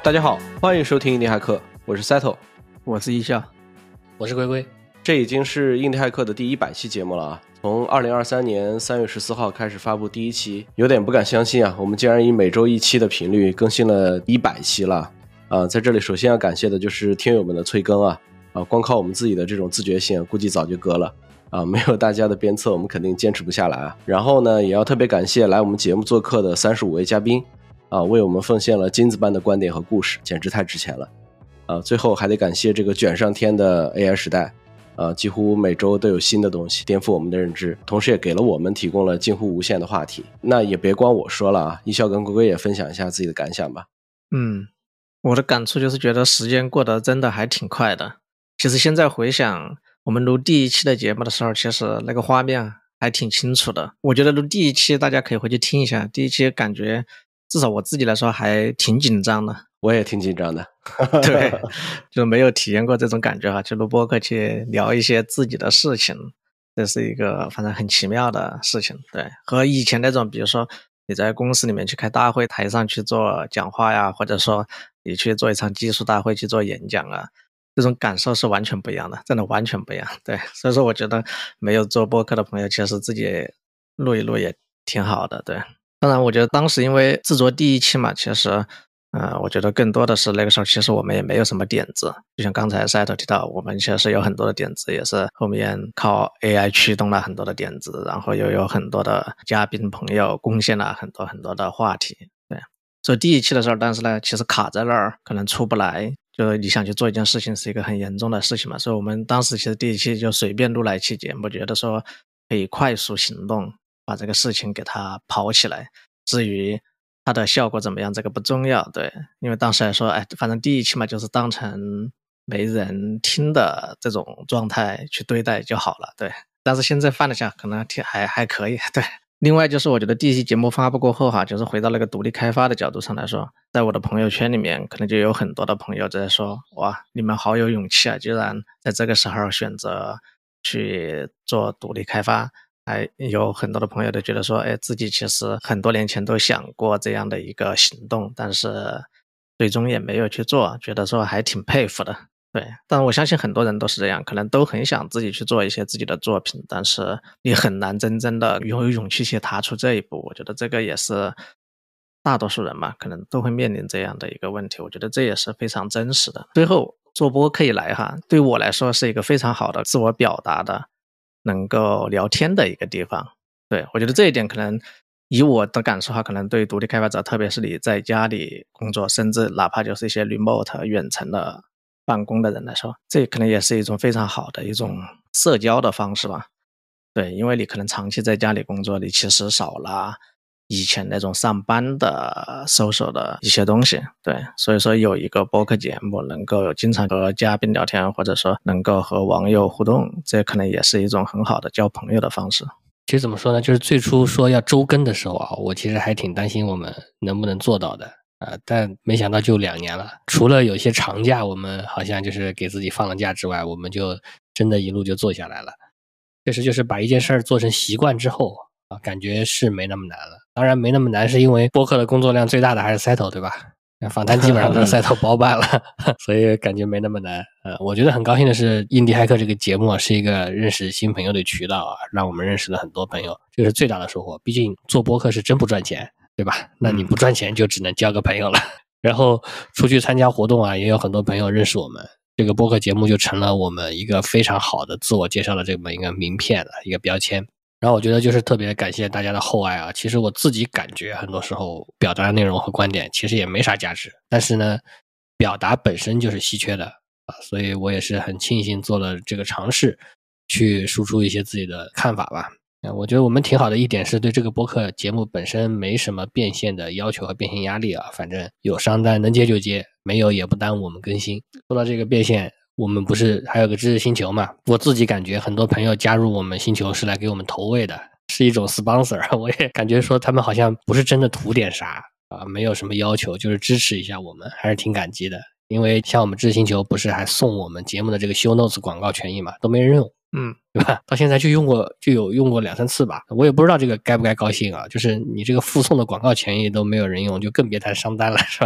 大家好，欢迎收听印地骇客，我是 Settle， 我是一笑， 我是龟龟。 这已经是印地骇客的第100期节目了啊！从2023年3月14号开始发布第1期，有点不敢相信啊，我们竟然以每周1期的频率更新了100期了啊！在这里首先要感谢的就是听友们的催更啊，光靠我们自己的这种自觉性，估计早就割了啊！没有大家的鞭策，我们肯定坚持不下来啊！然后呢，也要特别感谢来我们节目做客的35位嘉宾啊，为我们奉献了金子般的观点和故事，简直太值钱了啊！最后还得感谢这个卷上天的 AI 时代。几乎每周都有新的东西颠覆我们的认知，同时也给了我们提供了近乎无限的话题。那也别光我说了啊，一笑跟龟龟也分享一下自己的感想吧。 我的感触就是觉得时间过得真的还挺快的。其实现在回想我们录第1期的节目的时候，其实那个画面还挺清楚的。我觉得录第1期大家可以回去听一下，第1期感觉至少我自己来说还挺紧张的。 我也挺紧张的。 对，就没有体验过这种感觉去录播客去聊一些自己的事情，这是一个反正很奇妙的事情。对，和以前那种比如说你在公司里面去开大会，台上去做讲话呀，或者说你去做一场技术大会去做演讲啊，这种感受是完全不一样的，真的完全不一样。对，所以说我觉得没有做播客的朋友其实自己录一录也挺好的。对，当然我觉得当时因为制作第1期嘛，其实我觉得更多的是那个时候其实我们也没有什么点子，就像刚才赛特提到，我们其实有很多的点子，也是后面靠 AI 驱动了很多的点子，然后又有很多的嘉宾朋友贡献了很多很多的话题。对，所以第1期的时候，但是呢其实卡在那儿可能出不来，就是你想去做一件事情是一个很严重的事情嘛，所以我们当时其实第1期就随便录了一期节目，觉得说可以快速行动把这个事情给它跑起来，至于它的效果怎么样这个不重要。对，因为当时来说反正第1期嘛就是当成没人听的这种状态去对待就好了。对，但是现在放得下可能还可以。对，另外就是我觉得第1期节目发布过后就是回到那个独立开发的角度上来说，在我的朋友圈里面可能就有很多的朋友在说，哇，你们好有勇气啊，居然在这个时候选择去做独立开发。还有很多的朋友都觉得说，自己其实很多年前都想过这样的一个行动，但是最终也没有去做，觉得说还挺佩服的。对，但我相信很多人都是这样，可能都很想自己去做一些自己的作品，但是你很难真正的有勇气去踏出这一步。我觉得这个也是大多数人嘛，可能都会面临这样的一个问题，我觉得这也是非常真实的。最后做播客以来对我来说是一个非常好的自我表达的能够聊天的一个地方。对，我觉得这一点可能以我的感受可能对独立开发者，特别是你在家里工作，甚至哪怕就是一些 remote 远程的办公的人来说，这可能也是一种非常好的一种社交的方式吧。对，因为你可能长期在家里工作，你其实少了以前那种上班的 social 的一些东西。对，所以说有一个播客节目能够经常和嘉宾聊天，或者说能够和网友互动，这可能也是一种很好的交朋友的方式。 其实怎么说呢，就是最初说要周更的时候我其实还挺担心我们能不能做到的但没想到就2年了，除了有些长假我们好像就是给自己放了假之外，我们就真的一路就做下来了。确实就是把一件事儿做成习惯之后感觉是没那么难了。当然没那么难是因为播客的工作量最大的还是 Settle 对吧，访谈基本上都是 Settle 包办了所以感觉没那么难。我觉得很高兴的是印地骇客这个节目是一个认识新朋友的渠道让我们认识了很多朋友，这是最大的收获。毕竟做播客是真不赚钱对吧，那你不赚钱就只能交个朋友了然后出去参加活动也有很多朋友认识我们，这个播客节目就成了我们一个非常好的自我介绍的这么一个名片一个标签。然后我觉得就是特别感谢大家的厚爱其实我自己感觉很多时候表达的内容和观点其实也没啥价值，但是呢表达本身就是稀缺的所以我也是很庆幸做了这个尝试去输出一些自己的看法吧。我觉得我们挺好的一点是对这个播客节目本身没什么变现的要求和变现压力反正有商单能接就接，没有也不耽误我们更新。说到这个变现，我们不是还有个知识星球嘛，我自己感觉很多朋友加入我们星球是来给我们投喂的，是一种 sponsor 我也感觉说他们好像不是真的图点啥没有什么要求，就是支持一下我们，还是挺感激的。因为像我们知识星球不是还送我们节目的这个 show notes 广告权益嘛，都没人用对吧？到现在就有用过2-3次吧，我也不知道这个该不该高兴就是你这个附送的广告权益都没有人用，就更别谈商单了是吧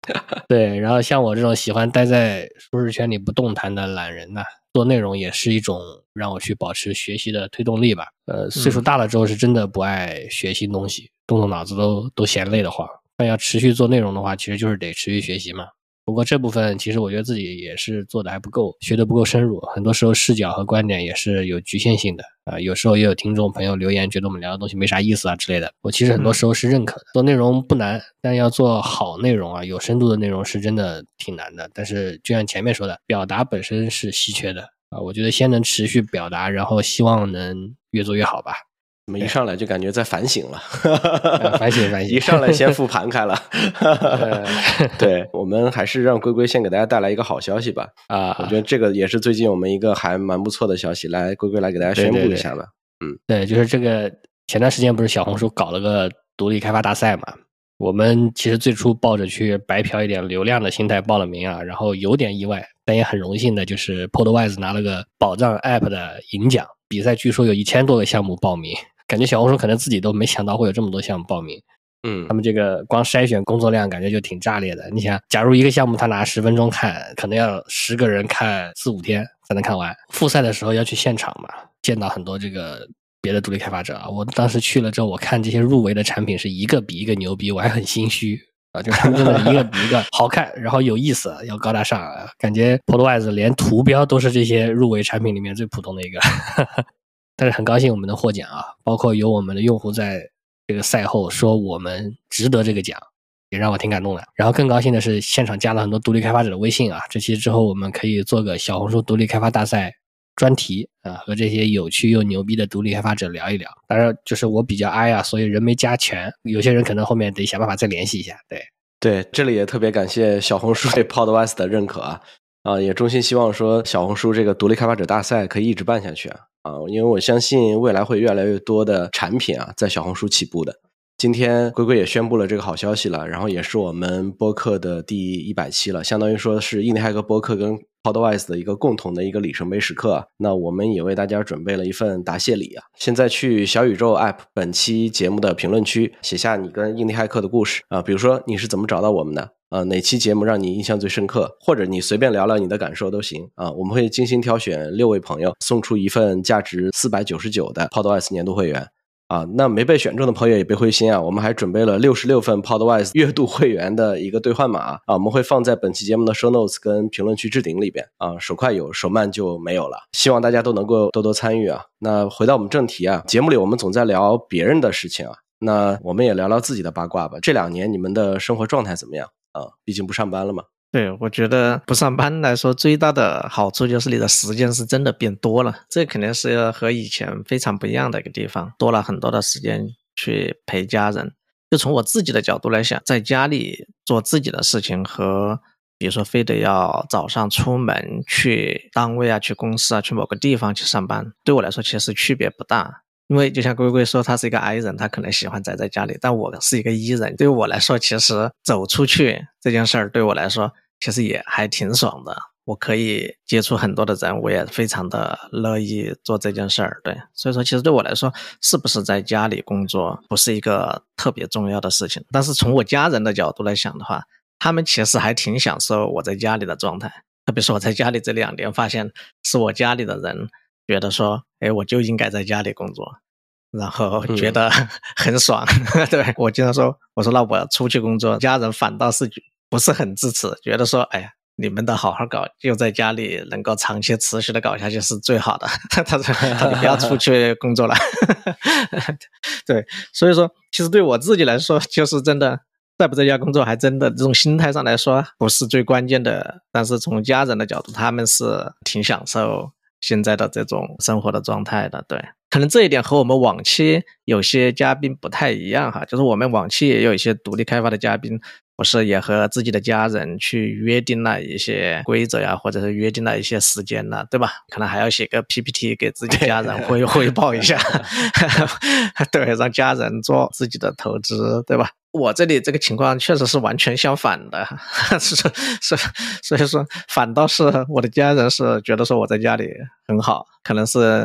对，然后像我这种喜欢待在舒适圈里不动弹的懒人呢，做内容也是一种让我去保持学习的推动力吧。岁数大了之后是真的不爱学新东西，动脑子都嫌累的慌。但要持续做内容的话，其实就是得持续学习嘛。不过这部分其实我觉得自己也是做的还不够，学的不够深入，很多时候视角和观点也是有局限性的有时候也有听众朋友留言觉得我们聊的东西没啥意思啊之类的，我其实很多时候是认可的。做内容不难，但要做好内容有深度的内容是真的挺难的。但是就像前面说的，表达本身是稀缺的我觉得先能持续表达，然后希望能越做越好吧。 怎么一上来就感觉在反省了反省一上来先复盘开了对，我们还是让龟龟先给大家带来一个好消息吧我觉得这个也是最近我们一个还蛮不错的消息，来龟龟来给大家宣布一下吧。 对，就是这个前段时间不是小红书搞了个独立开发大赛嘛，我们其实最初抱着去白嫖一点流量的心态报了名然后有点意外，但也很荣幸的就是 Podwise 拿了个宝藏 App 的银奖，比赛据说有1000多个项目报名，感觉小红书可能自己都没想到会有这么多项目报名。他们这个光筛选工作量感觉就挺炸裂的。你想，假如一个项目他拿10分钟看，可能要10个人看4-5天才能看完。复赛的时候要去现场嘛，见到很多这个别的独立开发者我当时去了之后，我看这些入围的产品是一个比一个牛逼，我还很心虚就他们真的一个比一个好看，然后有意思，要高大上感觉 Podwise 连图标都是这些入围产品里面最普通的一个但是很高兴我们能获奖包括有我们的用户在这个赛后说我们值得这个奖，也让我挺感动的。然后更高兴的是现场加了很多独立开发者的微信这期之后我们可以做个小红书独立开发大赛专题和这些有趣又牛逼的独立开发者聊一聊。当然就是我比较哀所以人没加全，有些人可能后面得想办法再联系一下。 对，这里也特别感谢小红书对 Podwise 的认可也衷心希望说小红书这个独立开发者大赛可以一直办下去因为我相信未来会越来越多的产品在小红书起步的。今天龟龟也宣布了这个好消息了，然后也是我们播客的第100期了，相当于说是印第骇客播客跟 Podwise 的一个共同的一个里程碑时刻那我们也为大家准备了一份答谢礼现在去小宇宙 App 本期节目的评论区写下你跟印第骇客的故事比如说你是怎么找到我们的哪期节目让你印象最深刻，或者你随便聊聊你的感受都行我们会精心挑选6位朋友送出一份价值499的 Podwise 年度会员那没被选中的朋友也别灰心我们还准备了66份 Podwise 月度会员的一个兑换码我们会放在本期节目的 show notes 跟评论区置顶里边手快有，手慢就没有了。希望大家都能够多多参与那回到我们正题节目里我们总在聊别人的事情那我们也聊聊自己的八卦吧。这2年你们的生活状态怎么样毕竟不上班了嘛。 对，我觉得不上班来说最大的好处就是你的时间是真的变多了，这肯定是和以前非常不一样的一个地方，多了很多的时间去陪家人。就从我自己的角度来想，在家里做自己的事情和比如说非得要早上出门去单位去公司去某个地方去上班，对我来说其实区别不大。因为就像龟龟说他是一个 I 人，他可能喜欢宅在家里，但我是一个 E 人，对我来说其实走出去这件事儿对我来说其实也还挺爽的，我可以接触很多的人，我也非常的乐意做这件事儿。对，所以说其实对我来说是不是在家里工作不是一个特别重要的事情，但是从我家人的角度来想的话，他们其实还挺享受我在家里的状态，特别是我在家里这2年发现是我家里的人觉得说我就应该在家里工作，然后觉得很爽对，我经常说我说那我出去工作，家人反倒是不是很支持，觉得说哎呀你们的好好搞，就在家里能够长期持续的搞下去是最好的他说你不要出去工作了对，所以说其实对我自己来说就是真的在不在家工作还真的这种心态上来说不是最关键的，但是从家人的角度他们是挺享受现在的这种生活的状态的。对，可能这一点和我们往期有些嘉宾不太一样就是我们往期也有一些独立开发的嘉宾不是也和自己的家人去约定了一些规则或者是约定了一些时间对吧，可能还要写个 PPT 给自己家人汇报一下对，让家人做自己的投资，对吧。我这里这个情况确实是完全相反的所以说反倒是我的家人是觉得说我在家里很好，可能是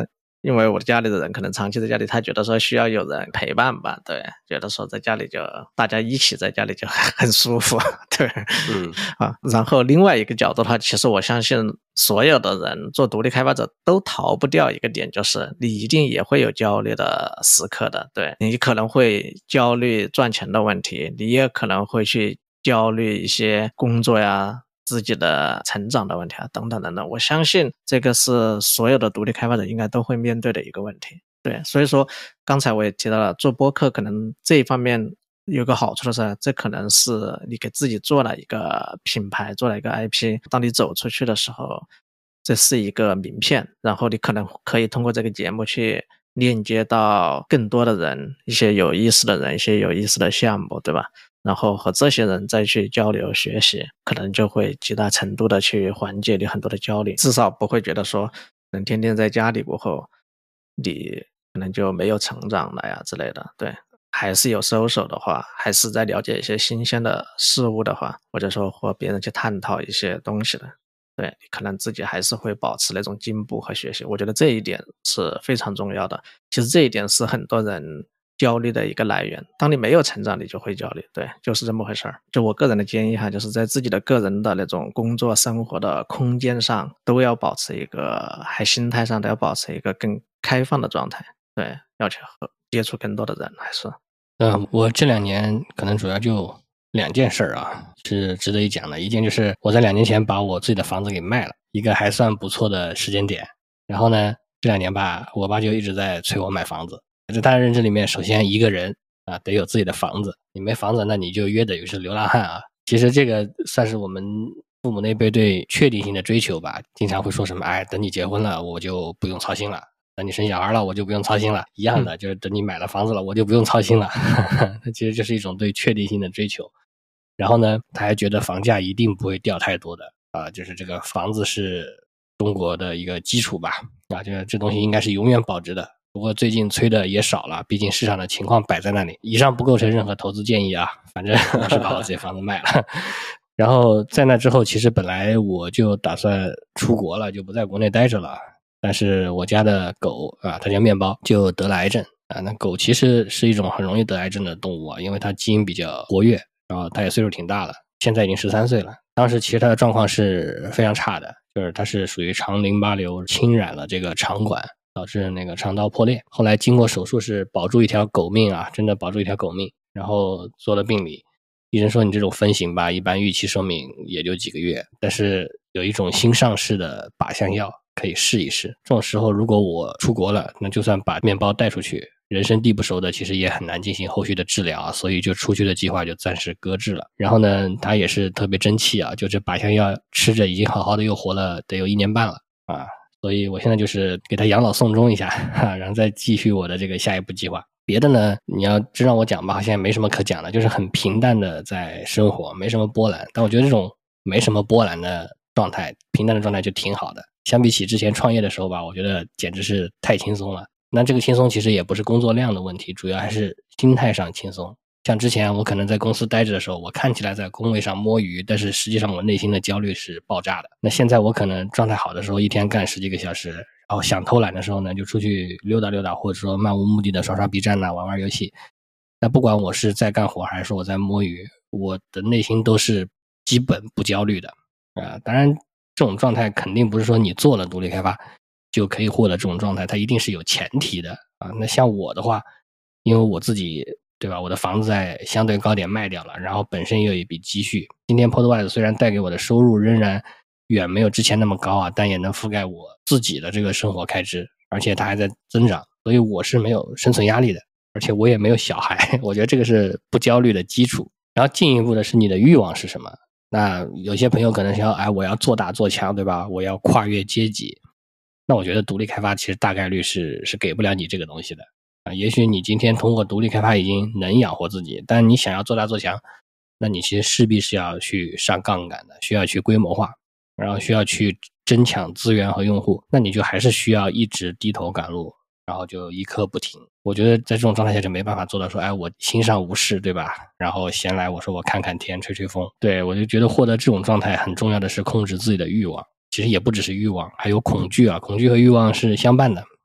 因为我的家里的人可能长期在家里，他觉得说需要有人陪伴吧，对，觉得说在家里就大家一起在家里就很舒服，对，然后另外一个角度的话，其实我相信所有的人做独立开发者都逃不掉一个点，就是你一定也会有焦虑的时刻的，对，你可能会焦虑赚钱的问题，你也可能会去焦虑一些工作呀、自己的成长的问题啊，等等等等。我相信这个是所有的独立开发者应该都会面对的一个问题。对，所以说刚才我也提到了，做播客可能这一方面有个好处的是，这可能是你给自己做了一个品牌，做了一个 IP， 当你走出去的时候，这是一个名片，然后你可能可以通过这个节目去链接到更多的人，一些有意思的人，一些有意思的项目，对吧？然后和这些人再去交流学习，可能就会极大程度的去缓解你很多的焦虑，至少不会觉得说能天天在家里过后，你可能就没有成长了呀之类的。对，还是有收手的话，还是在了解一些新鲜的事物的话，或者说和别人去探讨一些东西的，对，你可能自己还是会保持那种进步和学习。我觉得这一点是非常重要的。其实这一点是很多人焦虑的一个来源，当你没有成长，你就会焦虑，对，就是这么回事儿。就我个人的建议哈，就是在自己的个人的那种工作生活的空间上，都要保持一个，还心态上都要保持一个更开放的状态，对，要去接触更多的人，还是。 我这2年可能主要就2件事啊，是值得一讲的。一件就是我在2年前把我自己的房子给卖了，一个还算不错的时间点。然后呢，这2年吧，我爸就一直在催我买房子。在他的认知里面，首先一个人啊得有自己的房子，你没房子，那你就约等于是流浪汉啊。其实这个算是我们父母那辈对确定性的追求吧，经常会说什么，哎，等你结婚了，我就不用操心了。等你生小孩了，我就不用操心了，一样的，就是等你买了房子了，我就不用操心了。那其实就是一种对确定性的追求。然后呢，他还觉得房价一定不会掉太多的啊，就是这个房子是中国的一个基础吧，啊，这东西应该是永远保值的。不过最近催的也少了，毕竟市场的情况摆在那里。以上不构成任何投资建议啊，反正我是把我自己房子卖了。然后在那之后，其实本来我就打算出国了，就不在国内待着了。但是我家的狗啊，它叫面包，就得了癌症啊。那狗其实是一种很容易得癌症的动物啊，因为它基因比较活跃，然后它也岁数挺大了，现在已经13岁了。当时其实它的状况是非常差的，就是它是属于肠淋巴瘤侵染了这个肠管，导致那个肠道破裂。后来经过手术是保住一条狗命啊，真的保住一条狗命。然后做了病理，医生说你这种分型吧，一般预期寿命也就几个月，但是有一种新上市的靶向药可以试一试。这种时候如果我出国了，那就算把面包带出去，人生地不熟的，其实也很难进行后续的治疗啊，所以就出去的计划就暂时搁置了。然后呢，他也是特别争气啊，就这靶向药吃着已经好好的又活了得有1年半了啊，所以我现在就是给他养老送终一下然后再继续我的这个下一步计划。别的呢，你要真让我讲吧，好像也没什么可讲的，就是很平淡的在生活，没什么波澜。但我觉得这种没什么波澜的状态，平淡的状态就挺好的。相比起之前创业的时候吧，我觉得简直是太轻松了。那这个轻松其实也不是工作量的问题，主要还是心态上轻松。像之前我可能在公司待着的时候，我看起来在工位上摸鱼，但是实际上我内心的焦虑是爆炸的。那现在我可能状态好的时候，一天干10几个小时，然后想偷懒的时候呢，就出去溜达溜达，或者说漫无目的的刷刷 B 站啊，玩玩游戏。那不管我是在干活还是说我在摸鱼，我的内心都是基本不焦虑的当然这种状态肯定不是说你做了独立开发就可以获得这种状态，它一定是有前提的啊。那像我的话，因为我自己对吧，我的房子在相对高点卖掉了，然后本身也有一笔积蓄。今天 Podwise 虽然带给我的收入仍然远没有之前那么高啊，但也能覆盖我自己的这个生活开支，而且它还在增长，所以我是没有生存压力的，而且我也没有小孩，我觉得这个是不焦虑的基础。然后进一步的是你的欲望是什么？那有些朋友可能想我要做大做强，对吧？我要跨越阶级。那我觉得独立开发其实大概率是给不了你这个东西的也许你今天通过独立开发已经能养活自己，但你想要做大做强，那你其实势必是要去上杠杆的，需要去规模化，然后需要去争抢资源和用户，那你就还是需要一直低头赶路，然后就一刻不停。我觉得在这种状态下就没办法做到说我心上无事，对吧？然后闲来我说我看看天吹吹风。对，我就觉得获得这种状态很重要的是控制自己的欲望，其实也不只是欲望，还有恐惧啊，恐惧和欲望是相伴的。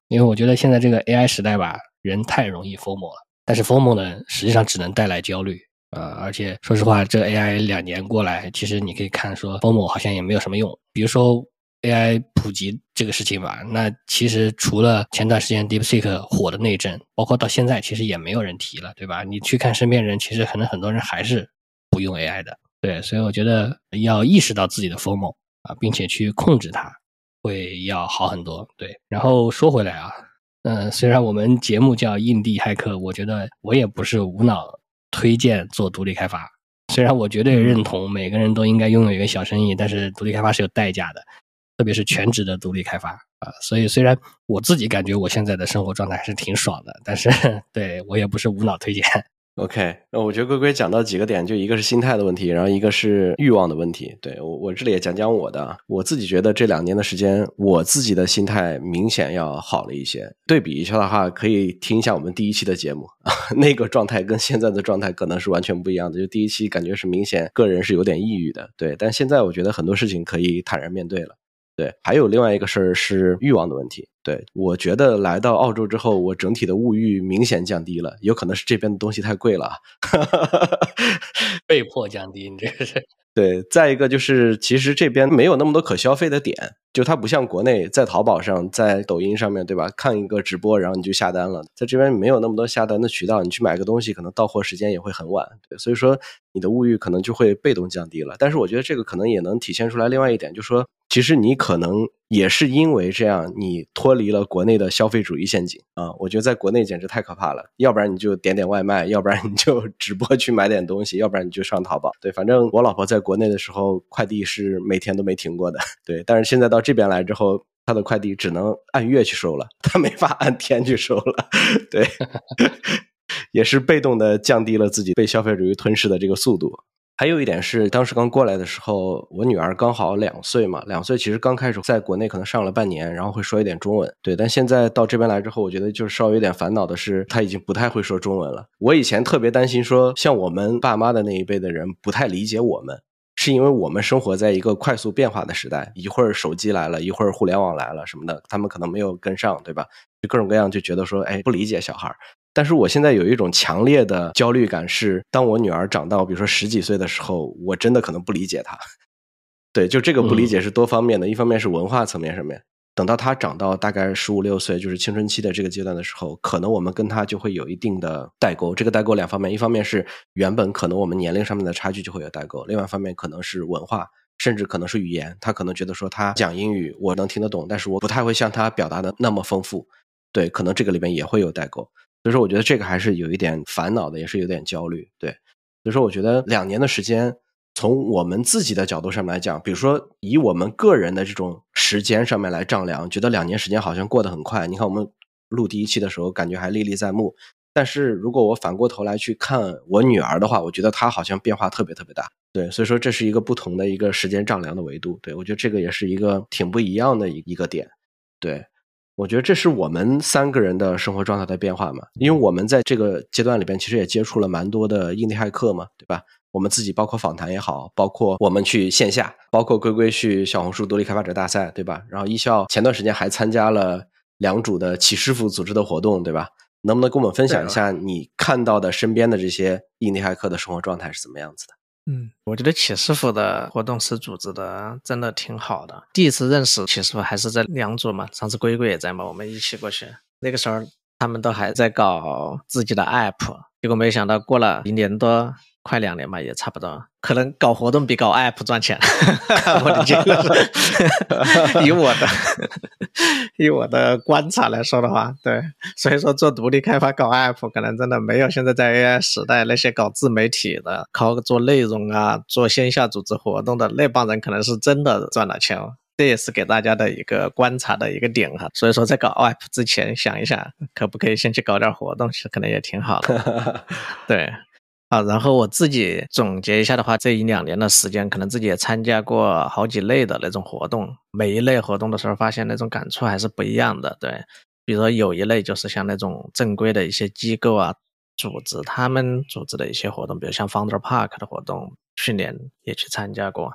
因为我觉得现在这个 AI 时代吧，人太容易 FOMO 了，但是 FOMO 呢，实际上只能带来焦虑。而且说实话，这 AI 2年过来，其实你可以看说 FOMO 好像也没有什么用。比如说 AI 普及这个事情吧，那其实除了前段时间 DeepSeek 火的那一阵，包括到现在其实也没有人提了，对吧？你去看身边人，其实可能很多人还是不用 AI 的。对，所以我觉得要意识到自己的 FOMO 并且去控制它，会要好很多。对，然后说回来啊，虽然我们节目叫印地骇客，我觉得我也不是无脑推荐做独立开发。虽然我绝对认同每个人都应该拥有一个小生意，但是独立开发是有代价的，特别是全职的独立开发所以虽然我自己感觉我现在的生活状态还是挺爽的，但是对我也不是无脑推荐。 OK， 那我觉得龟龟讲到几个点，就一个是心态的问题，然后一个是欲望的问题。对，我这里也讲讲我的，我自己觉得这2年的时间，我自己的心态明显要好了一些。对比一下的话，可以听一下我们第1期的节目那个状态跟现在的状态可能是完全不一样的。就第1期感觉是明显个人是有点抑郁的，对，但现在我觉得很多事情可以坦然面对了。对，还有另外一个事儿是欲望的问题。对，我觉得来到澳洲之后，我整体的物欲明显降低了，有可能是这边的东西太贵了被迫降低，你这个是。 对，再一个就是其实这边没有那么多可消费的点，就它不像国内在淘宝上在抖音上面，对吧，看一个直播然后你就下单了，在这边没有那么多下单的渠道，你去买个东西可能到货时间也会很晚。对，所以说你的物欲可能就会被动降低了。但是我觉得这个可能也能体现出来另外一点，就是说其实你可能也是因为这样你脱离了国内的消费主义陷阱我觉得在国内简直太可怕了，要不然你就点点外卖，要不然你就直播去买点东西，要不然你就上淘宝。对，反正我老婆在国内的时候快递是每天都没停过的。对，但是现在到这边来之后，她的快递只能按月去收了，她没法按天去收了。对也是被动的降低了自己被消费主义吞噬的这个速度。还有一点是当时刚过来的时候，我女儿刚好2岁嘛，2岁其实刚开始在国内可能上了半年，然后会说一点中文。对，但现在到这边来之后，我觉得就是稍微有点烦恼的是她已经不太会说中文了。我以前特别担心说像我们爸妈的那一辈的人不太理解我们，是因为我们生活在一个快速变化的时代，一会儿手机来了，一会儿互联网来了什么的，他们可能没有跟上，对吧？就各种各样就觉得说不理解小孩。但是我现在有一种强烈的焦虑感是，当我女儿长到比如说10几岁的时候，我真的可能不理解她。对，就这个不理解是多方面的，一方面是文化层面上面，等到她长到大概15、16岁，就是青春期的这个阶段的时候，可能我们跟她就会有一定的代沟。这个代沟2方面，一方面是原本可能我们年龄上面的差距就会有代沟，另外一方面可能是文化，甚至可能是语言。她可能觉得说她讲英语我能听得懂，但是我不太会像她表达的那么丰富。对，可能这个里面也会有代沟。所以说我觉得这个还是有一点烦恼的，也是有点焦虑。对，所以说我觉得2年的时间，从我们自己的角度上面来讲，比如说以我们个人的这种时间上面来丈量，觉得2年时间好像过得很快。你看我们录第1期的时候感觉还历历在目，但是如果我反过头来去看我女儿的话，我觉得她好像变化特别特别大。对，所以说这是一个不同的一个时间丈量的维度。对，我觉得这个也是一个挺不一样的一个点。对，我觉得这是我们3个人的生活状态的变化嘛，因为我们在这个阶段里边其实也接触了蛮多的印地骇客嘛，对吧？我们自己包括访谈也好，包括我们去线下，包括龟龟去小红书独立开发者大赛，对吧？然后一笑前段时间还参加了良渚的启师傅组织的活动，对吧？能不能跟我们分享一下你看到的身边的这些印地骇客的生活状态是怎么样子的？ 我觉得启师傅的活动是组织的真的挺好的。第一次认识启师傅还是在良渚嘛，上次龟龟也在嘛，我们一起过去。那个时候他们都还在搞自己的 app， 结果没想到过了1年多，快2年吧，也差不多，可能搞活动比搞 app 赚钱。我的结论是以我的观察来说的话，对，所以说做独立开发搞 app 可能真的没有现在在 AI 时代那些搞自媒体的靠做内容啊做线下组织活动的那帮人可能是真的赚了钱。这也是给大家的一个观察的一个点哈，所以说在搞 app 之前想一想可不可以先去搞点活动，其实可能也挺好的。对然后我自己总结一下的话，这1-2年的时间可能自己也参加过好几类的那种活动，每一类活动的时候发现那种感触还是不一样的。对，比如说有一类就是像那种正规的一些机构啊组织，他们组织的一些活动，比如像 Founder Park 的活动，去年也去参加过。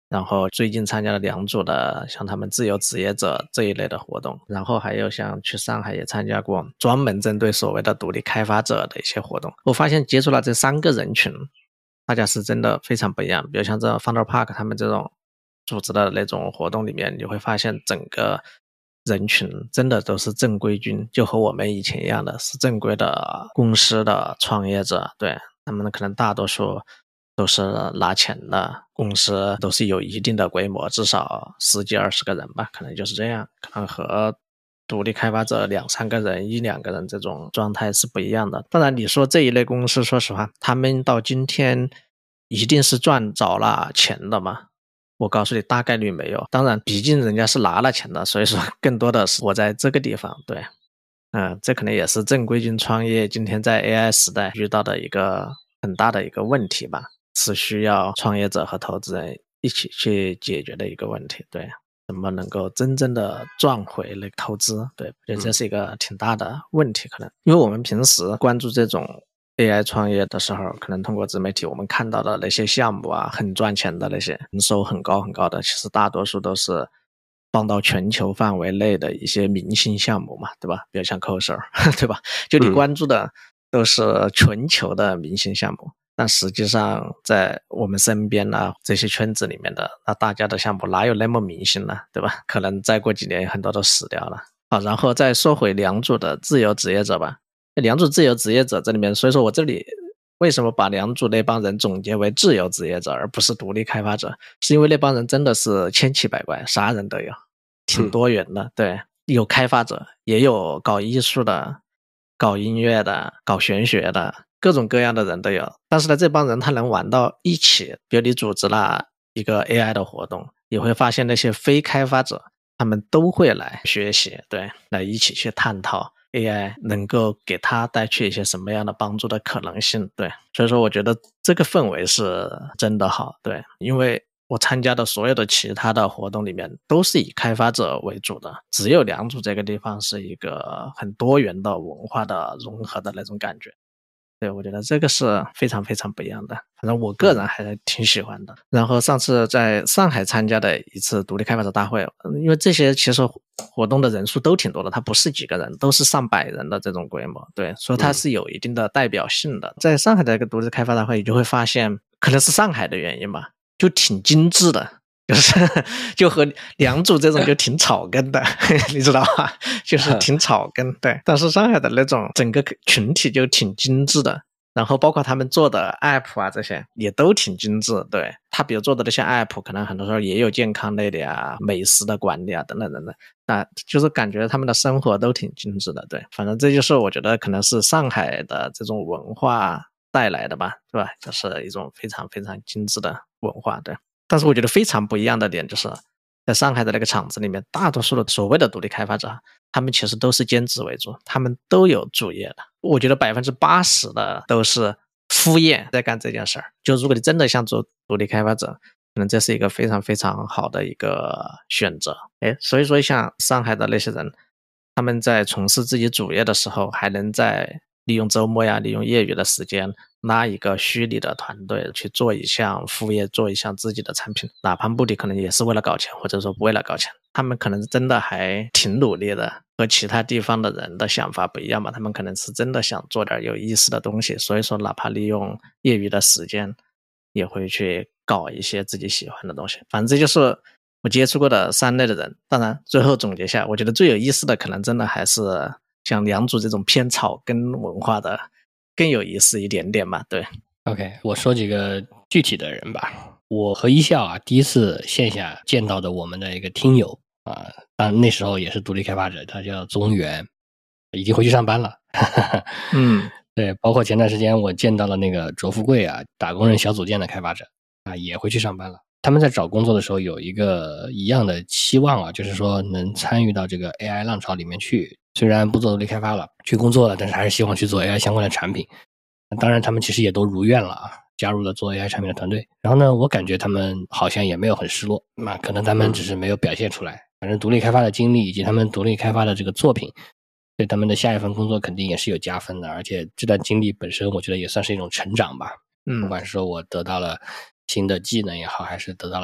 然后最近参加了2组的像他们自由职业者这一类的活动，然后还有像去上海也参加过专门针对所谓的独立开发者的一些活动。我发现接触了这3个人群，大家是真的非常不一样。比如像这 Founder Park 他们这种组织的那种活动里面，你会发现整个人群真的都是正规军，就和我们以前一样的，是正规的公司的创业者。对，他们可能大多数都是拿钱的，公司都是有一定的规模，至少10几20个人吧，可能就是这样，可能和独立开发者2、3个人、1、2个人这种状态是不一样的。当然你说这一类公司，说实话他们到今天一定是赚着了钱的吗？我告诉你大概率没有。当然毕竟人家是拿了钱的，所以说更多的是我在这个地方。对，这可能也是正规军创业今天在 AI 时代遇到的一个很大的一个问题吧，是需要创业者和投资人一起去解决的一个问题。对，怎么能够真正的赚回那个投资？对，我觉得这是一个挺大的问题。可能因为我们平时关注这种 AI 创业的时候，可能通过自媒体我们看到的那些项目啊，很赚钱的那些营收很高很高的，其实大多数都是放到全球范围内的一些明星项目嘛，对吧？比如像 Coser 对吧？就你关注的都是全球的明星项目，但实际上在我们身边啊这些圈子里面的，那大家的项目哪有那么明星呢？对吧？可能再过几年很多都死掉了。好，然后再说回2组的自由职业者吧。2组自由职业者这里面，所以说我这里为什么把2组那帮人总结为自由职业者而不是独立开发者，是因为那帮人真的是千奇百怪，啥人都有，挺多元的。对，有开发者，也有搞艺术的，搞音乐的，搞玄学的，各种各样的人都有。但是呢，这帮人他能玩到一起，比如你组织了一个 AI 的活动，你会发现那些非开发者他们都会来学习，对，来一起去探讨 AI 能够给他带去一些什么样的帮助的可能性。对，所以说我觉得这个氛围是真的好。对，因为我参加的所有的其他的活动里面都是以开发者为主的，只有2组这个地方是一个很多元的文化的融合的那种感觉。对，我觉得这个是非常非常不一样的，反正我个人还是挺喜欢的。然后上次在上海参加的一次独立开发者大会，因为这些其实活动的人数都挺多的，它不是几个人，都是上百人的这种规模。对，所以它是有一定的代表性的。在上海的一个独立开发大会，你就会发现可能是上海的原因吧，就挺精致的，就和2组这种就挺草根的你知道吧，就是挺草根。对，但是上海的那种整个群体就挺精致的，然后包括他们做的 app 啊这些也都挺精致。对，他比如做的那些 app 可能很多时候也有健康类的呀、美食的管理啊等等等等，那就是感觉他们的生活都挺精致的。对，反正这就是我觉得可能是上海的这种文化带来的吧，对吧？就是一种非常非常精致的文化。对，但是我觉得非常不一样的点就是在上海的那个场子里面，大多数的所谓的独立开发者他们其实都是兼职为主，他们都有主业的。我觉得80%的都是副业在干这件事儿。就如果你真的想做独立开发者，可能这是一个非常非常好的一个选择。所以说像上海的那些人，他们在从事自己主业的时候，还能在利用周末呀，利用业余的时间拉一个虚拟的团队去做一项副业，做一项自己的产品，哪怕目的可能也是为了搞钱，或者说不为了搞钱，他们可能真的还挺努力的，和其他地方的人的想法不一样吧，他们可能是真的想做点有意思的东西，所以说哪怕利用业余的时间也会去搞一些自己喜欢的东西。反正这就是我接触过的3类的人。当然最后总结下，我觉得最有意思的可能真的还是像2组这种偏草根文化的更有意思一点点吧。对 OK， 我说几个具体的人吧。我和一笑啊，第一次线下见到的我们的一个听友啊，但那时候也是独立开发者，他叫宗元，已经回去上班了。对，包括前段时间我见到了那个卓富贵啊，打工人小组件的开发者啊，也回去上班了。他们在找工作的时候有一个一样的期望啊，就是说能参与到这个 AI 浪潮里面去，虽然不做独立开发了，去工作了，但是还是希望去做 AI 相关的产品。当然他们其实也都如愿了啊，加入了做 AI 产品的团队。然后呢，我感觉他们好像也没有很失落，那可能他们只是没有表现出来。反正独立开发的经历以及他们独立开发的这个作品，对他们的下一份工作肯定也是有加分的，而且这段经历本身我觉得也算是一种成长吧。不管是说我得到了新的技能也好，还是得到了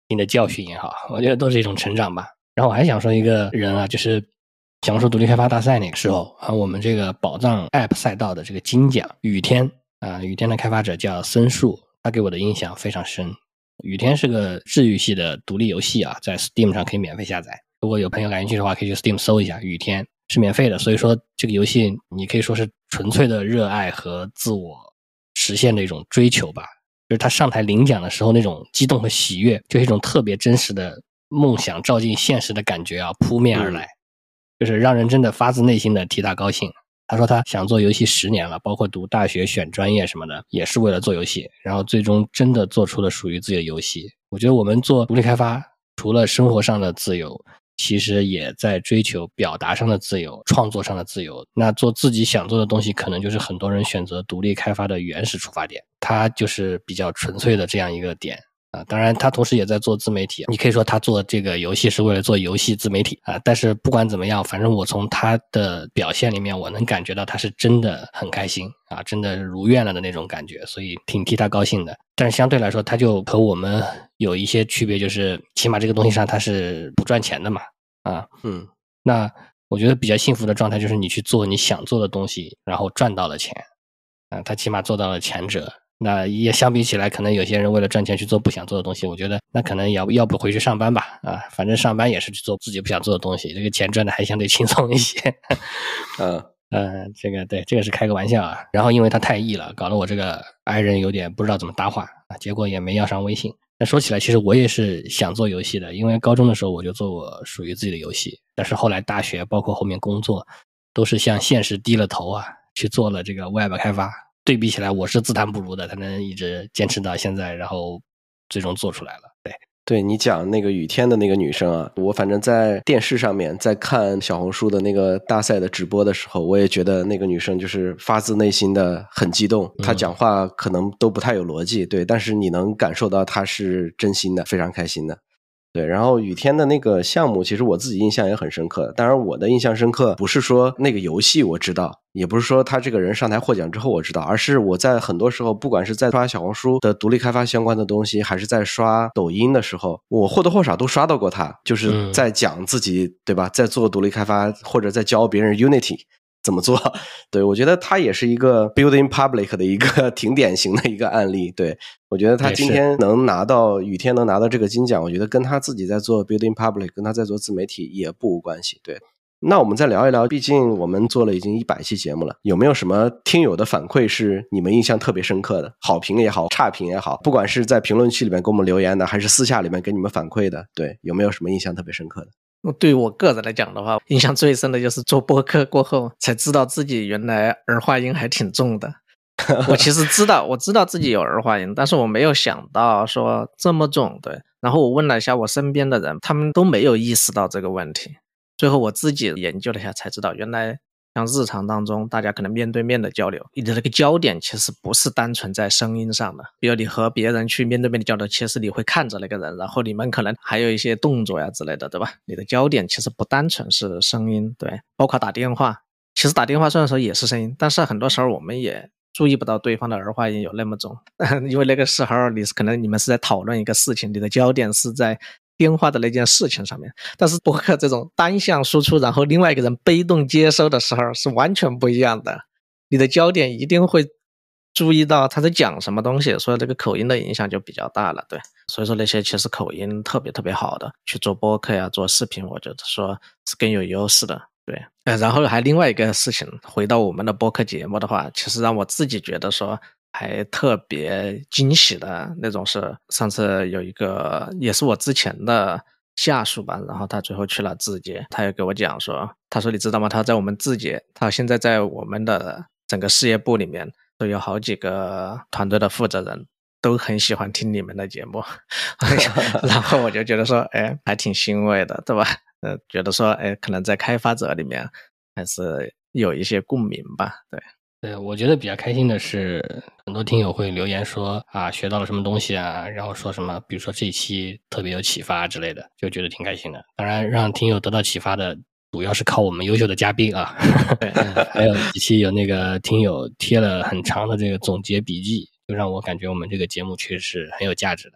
新的教训也好，我觉得都是一种成长吧。然后我还想说一个人啊，就是小红书独立开发大赛那个时候啊，我们这个宝藏 App 赛道的这个金奖雨天啊，雨天的开发者叫森树，他给我的印象非常深。雨天是个治愈系的独立游戏啊，在 Steam 上可以免费下载。如果有朋友感兴趣的话，可以去 Steam 搜一下，雨天是免费的。所以说这个游戏你可以说是纯粹的热爱和自我实现的一种追求吧。就是他上台领奖的时候那种激动和喜悦，就是一种特别真实的梦想照进现实的感觉啊，扑面而来，就是让人真的发自内心的替他高兴。他说他想做游戏10年了，包括读大学选专业什么的，也是为了做游戏，然后最终真的做出了属于自己的游戏。我觉得我们做独立开发，除了生活上的自由，其实也在追求表达上的自由，创作上的自由。那做自己想做的东西，可能就是很多人选择独立开发的原始出发点，它就是比较纯粹的这样一个点。当然他同时也在做自媒体，你可以说他做这个游戏是为了做游戏自媒体啊，但是不管怎么样，反正我从他的表现里面我能感觉到他是真的很开心啊，真的如愿了的那种感觉，所以挺替他高兴的。但是相对来说他就和我们有一些区别，就是起码这个东西上他是不赚钱的嘛啊，那我觉得比较幸福的状态就是你去做你想做的东西，然后赚到了钱啊，他起码做到了前者。那也相比起来，可能有些人为了赚钱去做不想做的东西，我觉得那可能要不回去上班吧啊，反正上班也是去做自己不想做的东西，这个钱赚的还相对轻松一些。这个对，这个是开个玩笑啊。然后因为他太 E 了，搞得我这个爱人有点不知道怎么搭话啊，结果也没要上微信。那说起来，其实我也是想做游戏的，因为高中的时候我就做过属于自己的游戏，但是后来大学包括后面工作，都是向现实低了头啊，去做了这个 Web 开发。对比起来，我是自叹不如的，才能一直坚持到现在，然后最终做出来了。 对，你讲那个雨天的那个女生啊，我反正在电视上面在看小红书的那个大赛的直播的时候，我也觉得那个女生就是发自内心的很激动，她讲话可能都不太有逻辑，对，但是你能感受到她是真心的，非常开心的。对，然后雨天的那个项目，其实我自己印象也很深刻。当然，我的印象深刻不是说那个游戏我知道，也不是说他这个人上台获奖之后我知道，而是我在很多时候，不管是在刷小红书的独立开发相关的东西，还是在刷抖音的时候，我或多或少都刷到过他，就是在讲自己，对吧？在做独立开发，或者在教别人 Unity。怎么做？对，我觉得他也是一个 building public 的一个挺典型的一个案例。对，我觉得他今天能拿到雨天能拿到这个金奖，我觉得跟他自己在做 building public， 跟他在做自媒体也不无关系。对，那我们再聊一聊，毕竟我们做了已经100期节目了，有没有什么听友的反馈是你们印象特别深刻的？好评也好，差评也好，不管是在评论区里面给我们留言的，还是私下里面给你们反馈的，对，有没有什么印象特别深刻的？ 对于我个人来讲的话，印象最深的就是做播客过后才知道自己原来儿化音还挺重的。我其实我知道自己有儿化音，但是我没有想到说这么重。对，然后我问了一下我身边的人，他们都没有意识到这个问题。最后我自己研究了一下才知道，原来像日常当中大家可能面对面的交流，你的那个焦点其实不是单纯在声音上的。比如你和别人去面对面的交流，其实你会看着那个人，然后你们可能还有一些动作呀之类的，对吧？你的焦点其实不单纯是声音。对，包括打电话，其实打电话虽然说也是声音，但是很多时候我们也注意不到对方的儿化音有那么重。因为那个时候可能你们是在讨论一个事情，你的焦点是在电话的那件事情上面，但是播客这种单向输出，然后另外一个人被动接收的时候是完全不一样的，你的焦点一定会注意到他在讲什么东西，所以这个口音的影响就比较大了。对，所以说那些其实口音特别特别好的去做播客呀做视频，我觉得说是更有优势的。对，然后还另外一个事情，回到我们的播客节目的话，其实让我自己觉得说还特别惊喜的那种是，上次有一个也是我之前的下属吧，然后他最后去了字节，他也给我讲说，他说你知道吗？他在我们字节，他现在在我们的整个事业部里面都有好几个团队的负责人都很喜欢听你们的节目。然后我就觉得说，还挺欣慰的，对吧？觉得说，可能在开发者里面还是有一些共鸣吧。 对，我觉得比较开心的是，很多听友会留言说啊，学到了什么东西啊，然后说什么，比如说这一期特别有启发之类的，就觉得挺开心的。当然，让听友得到启发的，主要是靠我们优秀的嘉宾啊。还有几期有那个听友贴了很长的这个总结笔记，就让我感觉我们这个节目确实是很有价值的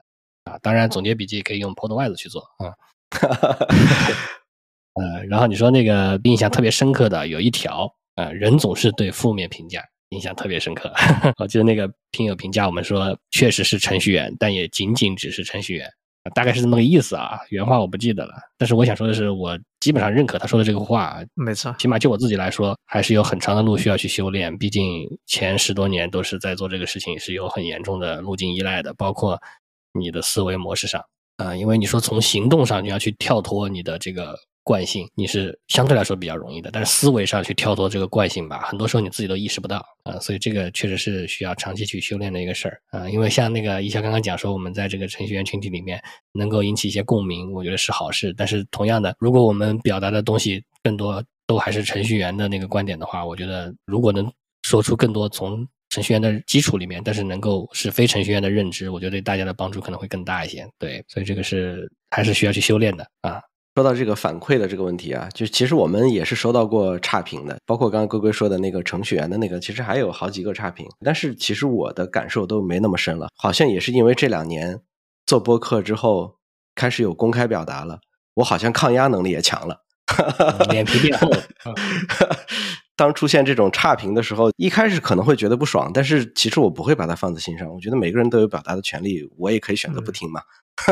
啊。当然，总结笔记可以用 Podwise 去做啊。然后你说那个印象特别深刻的有一条，人总是对负面评价印象特别深刻。我记得那个听友评价我们说，确实是程序员，但也仅仅只是程序员。大概是这么个意思啊，原话我不记得了。但是我想说的是，我基本上认可他说的这个话。 没错， 起码就我自己来说，还是有很长的路需要去修炼。毕竟前10多年都是在做这个事情，是有很严重的路径依赖的，包括你的思维模式上。因为你说从行动上你要去跳脱你的这个惯性，你是相对来说比较容易的，但是思维上去跳脱这个惯性吧，很多时候你自己都意识不到所以这个确实是需要长期去修炼的一个事儿因为像那个一笑刚刚讲说，我们在这个程序员群体里面能够引起一些共鸣，我觉得是好事。但是同样的，如果我们表达的东西更多都还是程序员的那个观点的话，我觉得如果能说出更多从程序员的基础里面，但是能够是非程序员的认知，我觉得对大家的帮助可能会更大一些。对，所以这个是还是需要去修炼的啊。 说到这个反馈的这个问题啊，就其实我们也是收到过差评的，包括刚刚龟龟说的那个程序员的那个，其实还有好几个差评，但是其实我的感受都没那么深了，好像也是因为这2年做播客之后开始有公开表达了，我好像抗压能力也强了， 脸皮变厚了。 当出现这种差评的时候，一开始可能会觉得不爽，但是其实我不会把它放在心上，我觉得每个人都有表达的权利，我也可以选择不听嘛。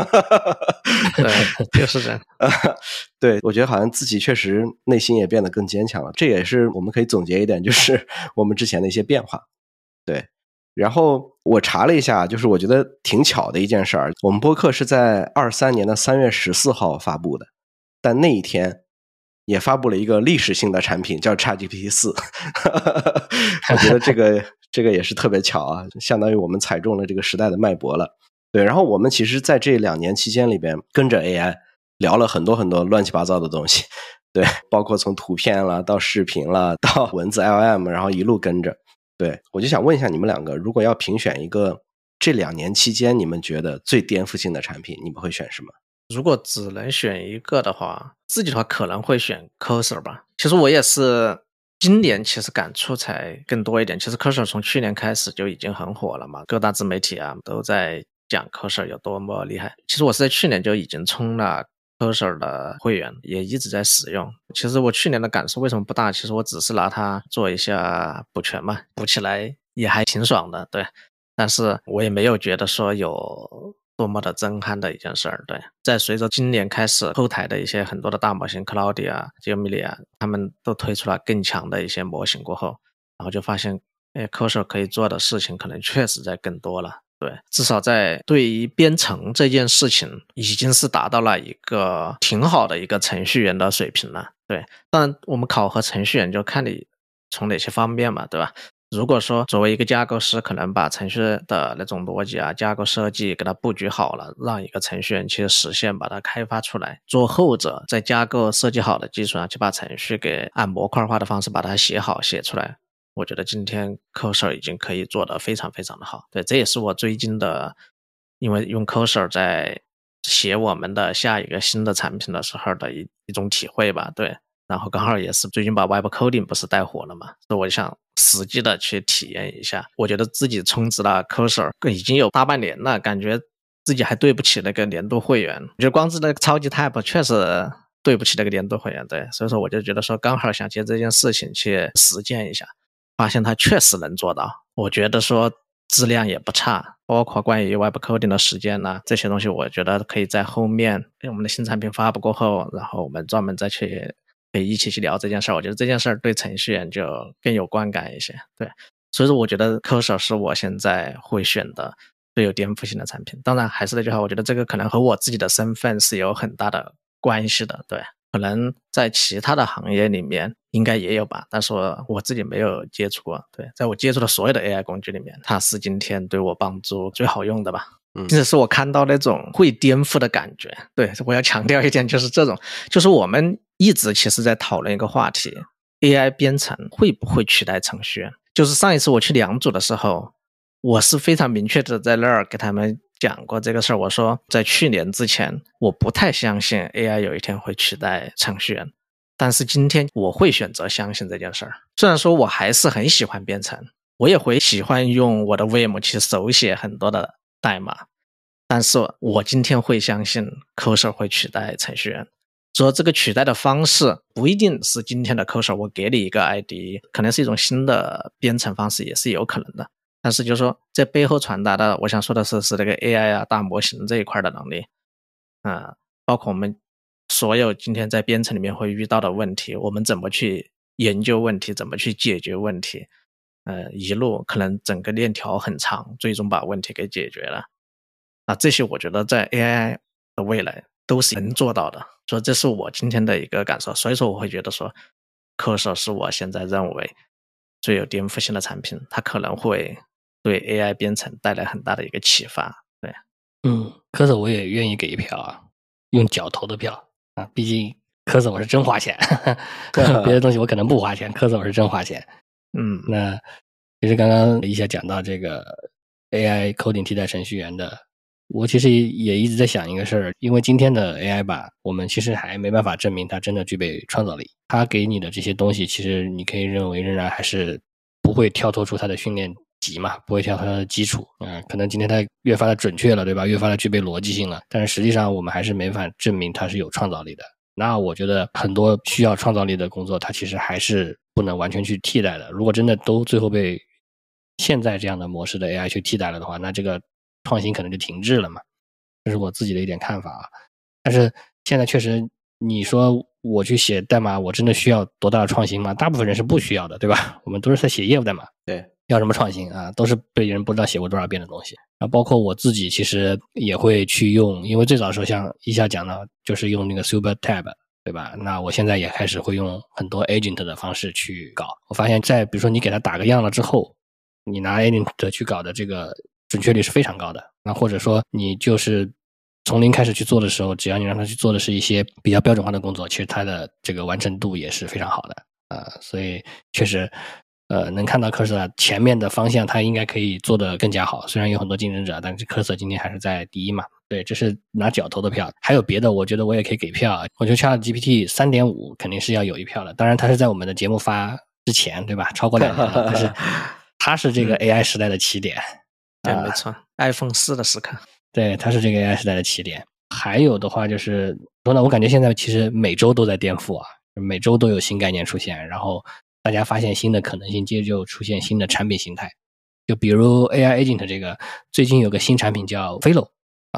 对，就是这样。 对，我觉得好像自己确实内心也变得更坚强了，这也是我们可以总结一点，就是我们之前的一些变化。对，然后我查了一下，就是我觉得挺巧的一件事儿，我们播客是在23年的3月14号发布的，但那一天也发布了一个历史性的产品，叫 ChatGPT 4。我觉得这个也是特别巧啊，相当于我们踩中了这个时代的脉搏了。对，然后我们其实在这2年期间里边跟着 AI 聊了很多很多乱七八糟的东西，对，包括从图片了到视频了到文字 LM， 然后一路跟着。对，我就想问一下你们两个，如果要评选一个这2年期间你们觉得最颠覆性的产品，你们会选什么？ 如果只能选一个的话，自己的话可能会选 Cursor 吧。其实我也是今年其实感触才更多一点。其实 Cursor 从去年开始就已经很火了嘛，各大自媒体啊都在讲 Cursor 有多么厉害。其实我是在去年就已经充了 Cursor 的会员，也一直在使用。其实我去年的感受为什么不大？其实我只是拿它做一下补全嘛，补起来也还挺爽的，对。但是我也没有觉得说有多么的震撼的一件事儿，对。在随着今年开始后台的一些很多的大模型 Claudia、Gemini 他们都推出了更强的一些模型过后，然后就发现Cursor 可以做的事情可能确实在更多了。对，至少在对于编程这件事情已经是达到了一个挺好的一个程序员的水平了。对，当然我们考核程序员就看你从哪些方面嘛，对吧？如果说作为一个架构师，可能把程序的那种逻辑啊、架构设计给它布局好了，让一个程序员去实现把它开发出来，做后者在架构设计好的基础上去把程序给按模块化的方式把它写好写出来。我觉得今天 Cursor 已经可以做得非常非常的好。对，这也是我最近的，因为用 Cursor 在写我们的下一个新的产品的时候的一种体会吧。对，然后刚好也是最近把 Web Coding 不是带火了嘛，所以我想实际的去体验一下。我觉得自己充值了 Cursor 已经有大半年了，感觉自己还对不起那个年度会员。我觉得光是那个超级 Tab 确实对不起那个年度会员，对，所以说我就觉得说刚好想借这件事情去实践一下，发现它确实能做到。我觉得说质量也不差，包括关于 Web Coding 的实践呢，这些东西我觉得可以在后面我们的新产品发布过后，然后我们专门再去可以一起去聊这件事儿。我觉得这件事儿对程序员就更有观感一些。对，所以说我觉得 Cursor 是我现在会选的最有颠覆性的产品。当然还是那句话，我觉得这个可能和我自己的身份是有很大的关系的。对，可能在其他的行业里面应该也有吧，但是我自己没有接触过。对，在我接触的所有的 AI 工具里面，它是今天对我帮助最好用的吧。这是我看到那种会颠覆的感觉。对，我要强调一点，就是这种，就是我们一直其实在讨论一个话题， AI 编程会不会取代程序员。就是上一次我去良渚的时候，我是非常明确的在那儿给他们讲过这个事儿。我说在去年之前我不太相信 AI 有一天会取代程序员，但是今天我会选择相信这件事儿。虽然说我还是很喜欢编程，我也会喜欢用我的 Vim 去手写很多的代码， 但是我今天会相信 Cursor 会取代程序员。说这个取代的方式不一定是今天的 Cursor 我给你一个 IDE， 可能是一种新的编程方式，也是有可能的。但是就是说这背后传达的，我想说的是这个 AI 啊大模型这一块的能力包括我们所有今天在编程里面会遇到的问题，我们怎么去研究问题，怎么去解决问题，一路可能整个链条很长，最终把问题给解决了。这些我觉得在 AI 的未来都是能做到的，所以这是我今天的一个感受。所以说我会觉得说 Cursor 是我现在认为最有颠覆性的产品，它可能会对 AI 编程带来很大的一个启发。对 ，Cursor 我也愿意给一票啊，用脚投的票啊，毕竟Cursor我是真花钱别的东西我可能不花钱，Cursor我是真花钱。那其实刚刚一下讲到这个 AI coding 替代程序员的，我其实也一直在想一个事儿，因为今天的 AI 吧，我们其实还没办法证明它真的具备创造力。它给你的这些东西，其实你可以认为仍然还是不会跳脱出它的训练集嘛，不会跳脱它的基础。可能今天它越发的准确了，对吧？越发的具备逻辑性了，但是实际上我们还是没法证明它是有创造力的。那我觉得很多需要创造力的工作，它其实还是不能完全去替代的。如果真的都最后被现在这样的模式的 AI 去替代了的话，那这个创新可能就停滞了嘛，这是我自己的一点看法啊。但是现在确实，你说我去写代码，我真的需要多大的创新吗？大部分人是不需要的，对吧？我们都是在写业务代码， 对， 要什么创新啊？都是被人不知道写过多少遍的东西。包括我自己其实也会去用，因为最早的时候像一下讲到，就是用那个 Super Tab， 对吧？那我现在也开始会用很多 agent 的方式去搞。我发现在比如说你给它打个样了之后，你拿 agent 去搞的这个准确率是非常高的。那或者说你就是从零开始去做的时候，只要你让它去做的是一些比较标准化的工作，其实它的这个完成度也是非常好的所以确实能看到Cursor前面的方向它应该可以做得更加好，虽然有很多竞争者，但是Cursor今天还是在第一嘛。对，这是拿脚投的票。还有别的我觉得我也可以给票，我觉得 ChatGPT 3.5 肯定是要有一票的，当然它是在我们的节目发之前，对吧？超过2年了，但是它是这个 AI 时代的起点。 对，没错 iPhone 4的时刻。 对，它是这个 AI 时代的起点。还有的话就是说呢，我感觉现在其实每周都在颠覆每周都有新概念出现，然后大家发现新的可能性，接着就出现新的产品形态。就比如 AI Agent 这个，最近有个新产品叫 Fellow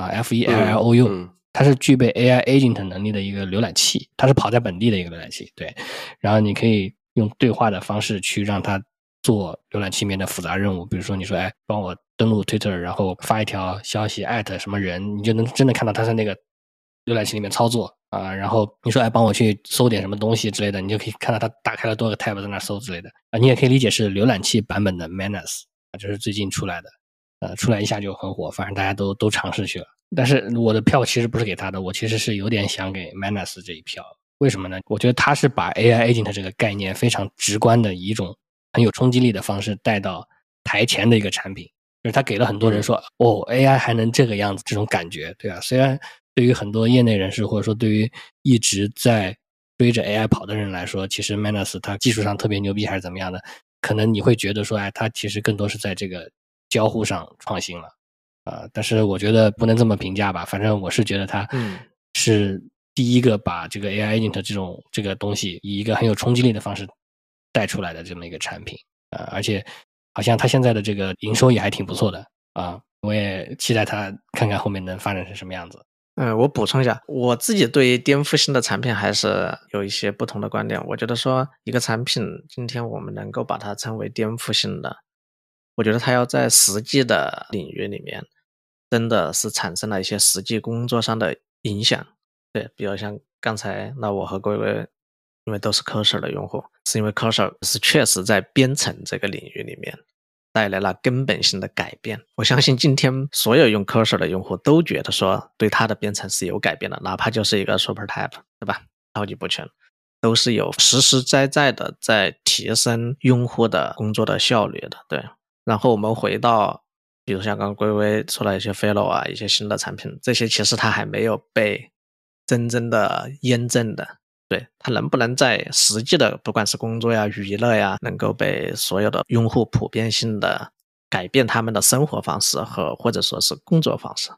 F-E-L-L-O-U，它是具备 AI Agent 能力的一个浏览器，它是跑在本地的一个浏览器。对，然后你可以用对话的方式去让它做浏览器里面的复杂任务，比如说你说帮我登录 Twitter， 然后发一条消息什么人，你就能真的看到他在那个浏览器里面操作然后你说帮我去搜点什么东西之类的，你就可以看到他打开了多个 tab 在那搜之类的你也可以理解是浏览器版本的 Manus这是最近出来的出来一下就很火，反正大家都尝试去了。但是我的票其实不是给他的，我其实是有点想给 Manus 这一票。为什么呢？我觉得他是把 AI Agent 这个概念非常直观的以一种很有冲击力的方式带到台前的一个产品，就是他给了很多人说AI 还能这个样子，这种感觉，对吧？虽然对于很多业内人士或者说对于一直在追着 AI 跑的人来说，其实 Manus 它技术上特别牛逼还是怎么样的，可能你会觉得说它其实更多是在这个交互上创新了但是我觉得不能这么评价吧，反正我是觉得它是第一个把这个 AI Agent 这个东西以一个很有冲击力的方式带出来的这么一个产品而且好像它现在的这个营收也还挺不错的我也期待它看看后面能发展成什么样子。 我补充一下，我自己对于颠覆性的产品还是有一些不同的观点。我觉得说一个产品今天我们能够把它称为颠覆性的，我觉得它要在实际的领域里面真的是产生了一些实际工作上的影响。对，比如像刚才那我和各位因为都是 Cursor 的用户，是因为 Cursor 是确实在编程这个领域里面带来了根本性的改变。我相信今天所有用 Cursor 的用户都觉得说对它的编程是有改变的，哪怕就是一个 Super Tab， 对吧？超级补全都是有实实在在的在提升用户的工作的效率的。对，然后我们回到比如像刚刚龟龟说了一些 Fellow 一些新的产品，这些其实它还没有被真正的验证的。对，它能不能在实际的不管是工作娱乐能够被所有的用户普遍性的改变他们的生活方式或者说是工作方式。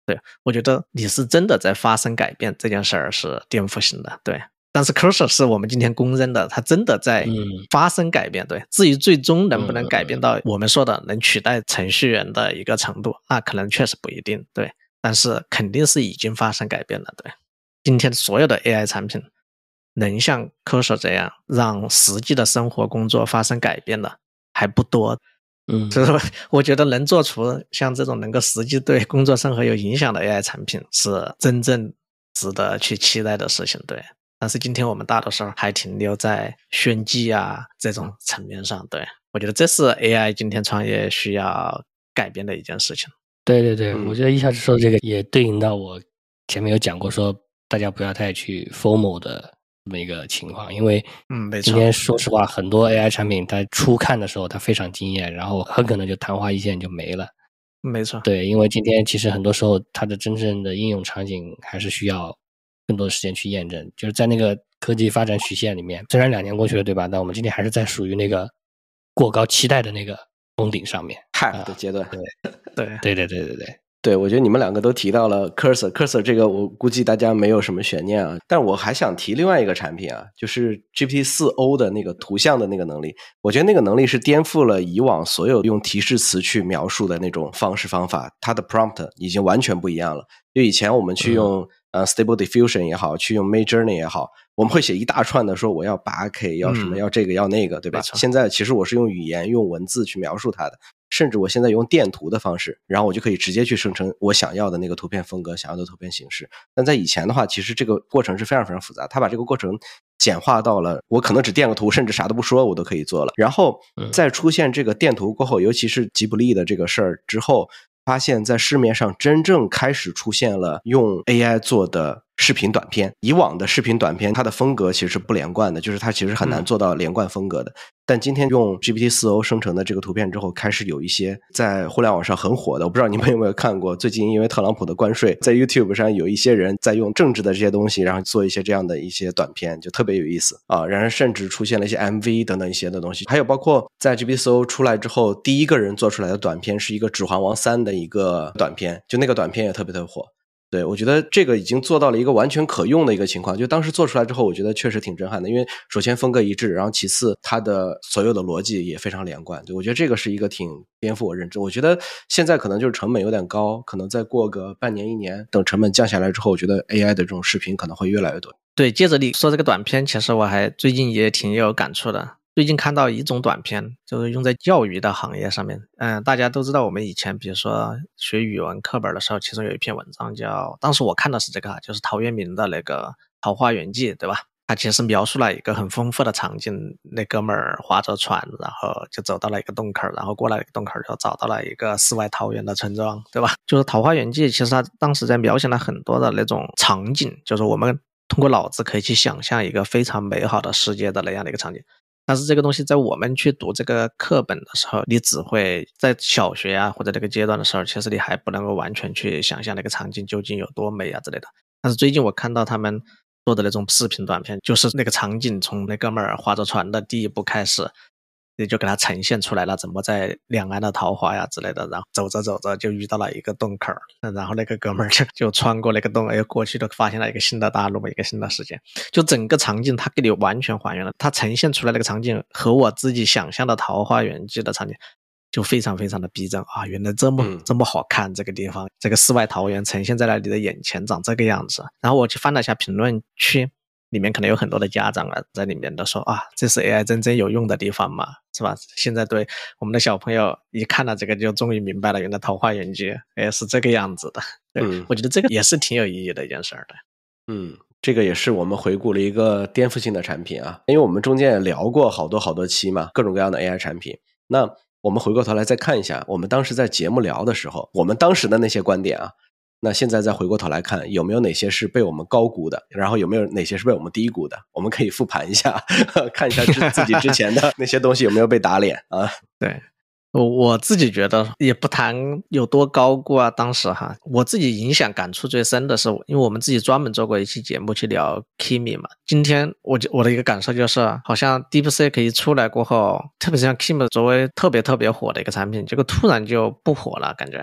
对，我觉得你是真的在发生改变，这件事儿是颠覆性的，对。但是 Cursor 是我们今天公认的，它真的在发生改变，对。至于最终能不能改变到我们说的能取代程序员的一个程度，那可能确实不一定，对。但是肯定是已经发生改变了，对。今天所有的 AI 产品能像 Cursor 这样让实际的生活工作发生改变的还不多。所以说我觉得能做出像这种能够实际对工作生活有影响的 AI 产品是真正值得去期待的事情，对。但是今天我们大多数还停留在炫技啊这种层面上，对。我觉得这是 AI 今天创业需要改变的一件事情。 对对对，我觉得一下子说这个也对应到我前面有讲过说大家不要太去 FOMO 的这么一个情况，因为今天说实话很多 AI 产品它初看的时候它非常惊艳，然后很可能就昙花一现就没了。 没错， 对，因为今天其实很多时候它的真正的应用场景还是需要更多的时间去验证，就是在那个科技发展曲线里面，虽然2年过去了，对吧？但我们今天还是在属于那个过高期待的那个峰顶上面 hype 的阶段。 对， 我觉得你们两个都提到了 Cursor 这个我估计大家没有什么悬念啊，但我还想提另外一个产品啊，就是 GPT-4o 的那个图像的那个能力。我觉得那个能力是颠覆了以往所有用提示词去描述的那种方式方法，它的 prompt 已经完全不一样了。就以前我们去用Stable Diffusion 也好，去用 Midjourney 也好，我们会写一大串的说我要 8K 要什么要这个要那个，对吧？现在其实我是用语言用文字去描述它的，甚至我现在用电图的方式，然后我就可以直接去生成我想要的那个图片风格，想要的图片形式。但在以前的话，其实这个过程是非常非常复杂，它把这个过程简化到了我可能只电个图，甚至啥都不说我都可以做了。然后再出现这个电图过后，尤其是吉卜力的这个事儿之后，发现在市面上真正开始出现了用 AI 做的视频短片。以往的视频短片它的风格其实是不连贯的，就是它其实很难做到连贯风格的。但今天用 GPT-4o 生成的这个图片之后，开始有一些在互联网上很火的，我不知道你们有没有看过，最近因为特朗普的关税，在 YouTube 上有一些人在用政治的这些东西，然后做一些这样的一些短片，就特别有意思啊。然后甚至出现了一些 MV 等等一些的东西，还有包括在 GPT-4o 出来之后，第一个人做出来的短片是一个《指环王3》的一个短片，就那个短片也特别特别火。对，我觉得这个已经做到了一个完全可用的一个情况，就当时做出来之后我觉得确实挺震撼的，因为首先风格一致，然后其次它的所有的逻辑也非常连贯。对，我觉得这个是一个挺颠覆我认知。我觉得现在可能就是成本有点高，可能再过个半年1年，等成本降下来之后，我觉得 AI 的这种视频可能会越来越多。 对，接着你说这个短片，其实我还最近也挺有感触的。最近看到一种短片，就是用在教育的行业上面。大家都知道我们以前比如说学语文课本的时候，其中有一篇文章叫，当时我看的是这个，就是陶渊明的那个《桃花源记》，对吧？他其实描述了一个很丰富的场景，那哥们儿划着船，然后就走到了一个洞口，然后过了一个洞口就找到了一个世外桃源的村庄，对吧？就是《桃花源记》，其实他当时在描写了很多的那种场景，就是我们通过脑子可以去想象一个非常美好的世界的那样的一个场景。但是这个东西在我们去读这个课本的时候，你只会在小学啊或者这个阶段的时候，其实你还不能够完全去想象那个场景究竟有多美啊之类的。但是最近我看到他们做的那种视频短片，就是那个场景从那哥们儿划着船的第一步开始，也就给他呈现出来了怎么在两岸的桃花呀之类的，然后走着走着就遇到了一个洞口，然后那个哥们儿就穿过那个洞，过去就发现了一个新的大陆，一个新的世界。就整个场景他给你完全还原了，他呈现出来那个场景和我自己想象的桃花源记的场景就非常非常的逼真啊！原来这么好看，这个地方这个世外桃源呈现在了你的眼前长这个样子。然后我去翻了一下评论区，里面可能有很多的家长啊在里面都说啊，这是 AI 真正有用的地方嘛，是吧？现在对我们的小朋友一看到这个就终于明白了，原来桃花源记是这个样子的。对，我觉得这个也是挺有意义的一件事的。 这个也是我们回顾了一个颠覆性的产品啊，因为我们中间也聊过好多期嘛，各种各样的 AI 产品。那我们回过头来再看一下，我们当时在节目聊的时候，我们当时的那些观点啊，那现在再回过头来看，有没有哪些是被我们高估的，然后有没有哪些是被我们低估的，我们可以复盘一下，看一下自己之前的那些东西有没有被打脸啊。 对，我自己觉得也不谈有多高估啊，当时我自己影响感触最深的是，因为我们自己专门做过一期节目去聊 Kimi 嘛。今天我的一个感受就是，好像 DeepSeek 一出来过后，特别是像 Kimi 作为特别火的一个产品，结果突然就不火了，感觉。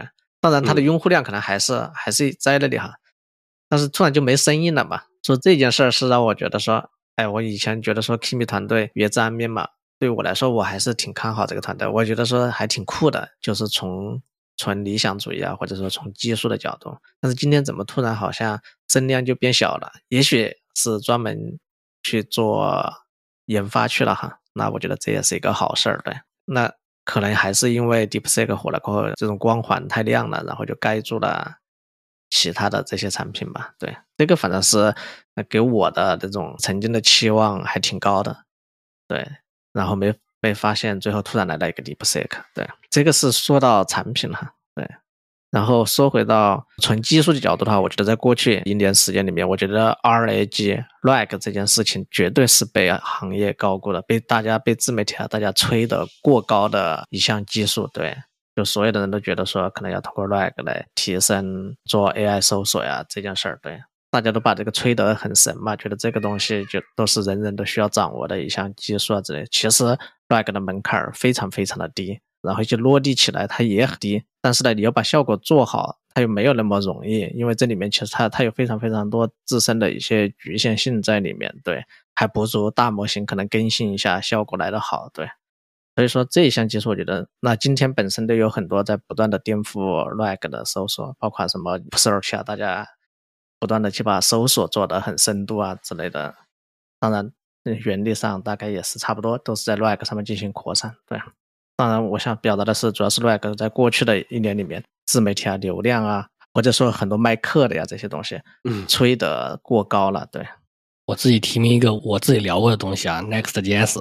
当然它的用户量可能还是在那里哈，但是突然就没声音了嘛。说这件事儿是让我觉得说，哎，我以前觉得说 Kimi 团队约战面嘛，对我来说我还是挺看好这个团队，我觉得说还挺酷的，就是从纯理想主义啊，或者说从技术的角度。但是今天怎么突然好像声量就变小了？也许是专门去做研发去了哈，那我觉得这也是一个好事儿，对。那可能还是因为 DeepSeek 火了过后，这种光环太亮了，然后就盖住了其他的这些产品吧。对，这个反正是给我的这种曾经的期望还挺高的，对。然后没被发现，最后突然来了一个 DeepSeek， 对，这个是说到产品了，对。然后说回到纯技术的角度的话，我觉得在过去1年时间里面，我觉得 RAG 这件事情绝对是被行业高估的，被自媒体啊大家吹得过高的一项技术，对。就所有的人都觉得说可能要通过 RAG 来提升做 AI 搜索呀这件事儿，对。大家都把这个吹得很神嘛，觉得这个东西就都是人人都需要掌握的一项技术啊之类。其实 RAG 的门槛非常非常的低，然后就落地起来它也很低，但是呢，你要把效果做好，它又没有那么容易，因为这里面其实它有非常非常多自身的一些局限性在里面，对，还不如大模型可能更新一下效果来得好，对。所以说这一项技术，我觉得那今天本身都有很多在不断的颠覆 RAG 的搜索，包括什么 search 啊，大家不断的去把搜索做得很深度啊之类的。当然原理上大概也是差不多，都是在 RAG 上面进行扩散，对。当然我想表达的是，主要是 RAG 在过去的1年里面，自媒体啊、流量啊，或者说很多卖课的呀这些东西，吹得过高了，对。 我自己提名一个我自己聊过的东西啊 ，Next.js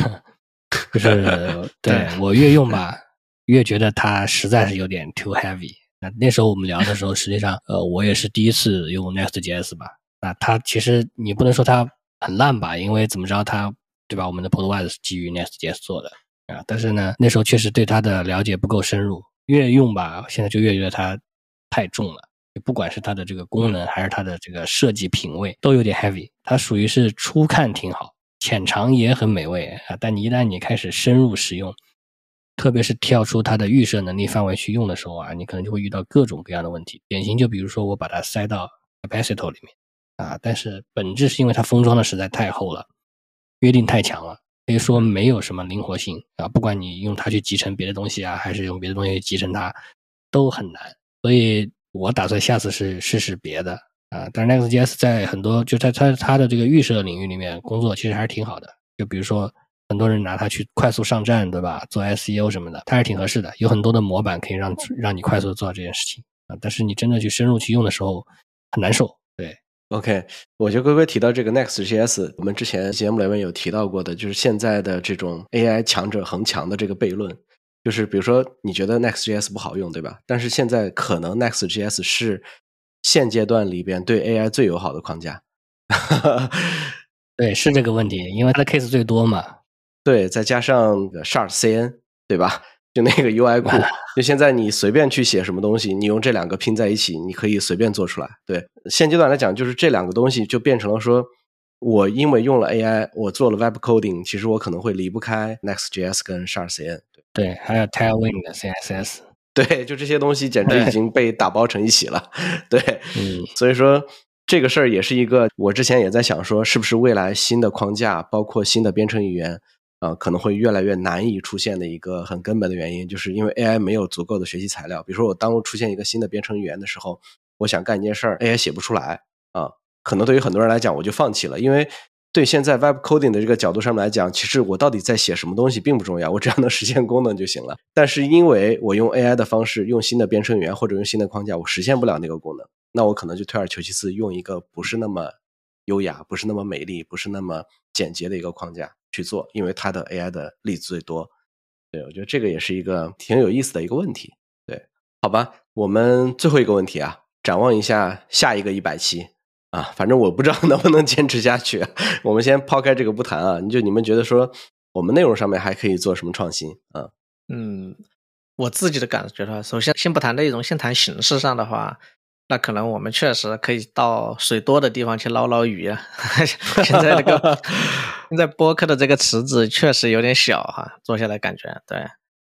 就是对我越用吧，越觉得它实在是有点 too heavy。那时候我们聊的时候，实际上我也是第一次用 Next.js 吧。它其实你不能说它很烂吧，因为怎么着它对吧？我们的 Podwise 是基于 Next.js 做的啊，但是呢，那时候确实对它的了解不够深入，越用吧，现在就越觉得它太重了。不管是它的这个功能，还是它的这个设计品味，都有点 heavy。它属于是初看挺好，浅尝也很美味啊，但你一旦你开始深入使用，特别是跳出它的预设能力范围去用的时候啊，你可能就会遇到各种各样的问题。典型就比如说我把它塞到 Capacito 里面啊，但是本质是因为它封装的实在太厚了，约定太强了，可以说没有什么灵活性啊。不管你用它去集成别的东西啊，还是用别的东西去集成它，都很难。所以我打算下次是试试别的啊。但是 Next.js 在很多就在它的这个预设领域里面工作其实还是挺好的。就比如说很多人拿它去快速上站，对吧？做 SEO 什么的，它是挺合适的。有很多的模板可以让你快速做到这件事情啊。但是你真的去深入去用的时候很难受。对。 OK， 我觉得龟龟提到这个 Next.js， 我们之前节目里面有提到过的，就是现在的这种 AI 强者恒强的这个悖论，就是比如说你觉得 Next.js 不好用，对吧？但是现在可能 Next.js 是现阶段里边对 AI 最友好的框架。 对，是这个问题，因为它的 case 最多嘛。 对，再加上 Sharp.cn， 对吧？就那个 UI 库，就现在你随便去写什么东西，你用这两个拼在一起，你可以随便做出来。对，现阶段来讲，就是这两个东西就变成了说，我因为用了 AI， 我做了 Web Coding， 其实我可能会离不开 Next.js 跟 Sharp.cn。 对，还有 Tailwind 的 CSS。 对，就这些东西简直已经被打包成一起了。对，所以说这个事儿也是一个，我之前也在想说，是不是未来新的框架，包括新的编程语言可能会越来越难以出现的一个很根本的原因，就是因为 AI 没有足够的学习材料。比如说我当出现一个新的编程语言的时候，我想干一件事儿 AI 写不出来可能对于很多人来讲我就放弃了，因为对现在 Web Coding 的这个角度上面来讲，其实我到底在写什么东西并不重要，我只要能实现功能就行了。但是因为我用 AI 的方式，用新的编程语言或者用新的框架，我实现不了那个功能，那我可能就退而求其次，用一个不是那么优雅，不是那么美丽，不是那么简洁的一个框架去做，因为它的 AI 的例子最多。对，我觉得这个也是一个挺有意思的一个问题。对，好吧，我们最后一个问题展望一下下一个100期反正我不知道能不能坚持下去。我们先抛开这个不谈你们觉得说我们内容上面还可以做什么创新我自己的感觉的话，首先先不谈内容，先谈形式上的话，那可能我们确实可以到水多的地方去捞鱼现在播客的这个池子确实有点小做下来感觉对。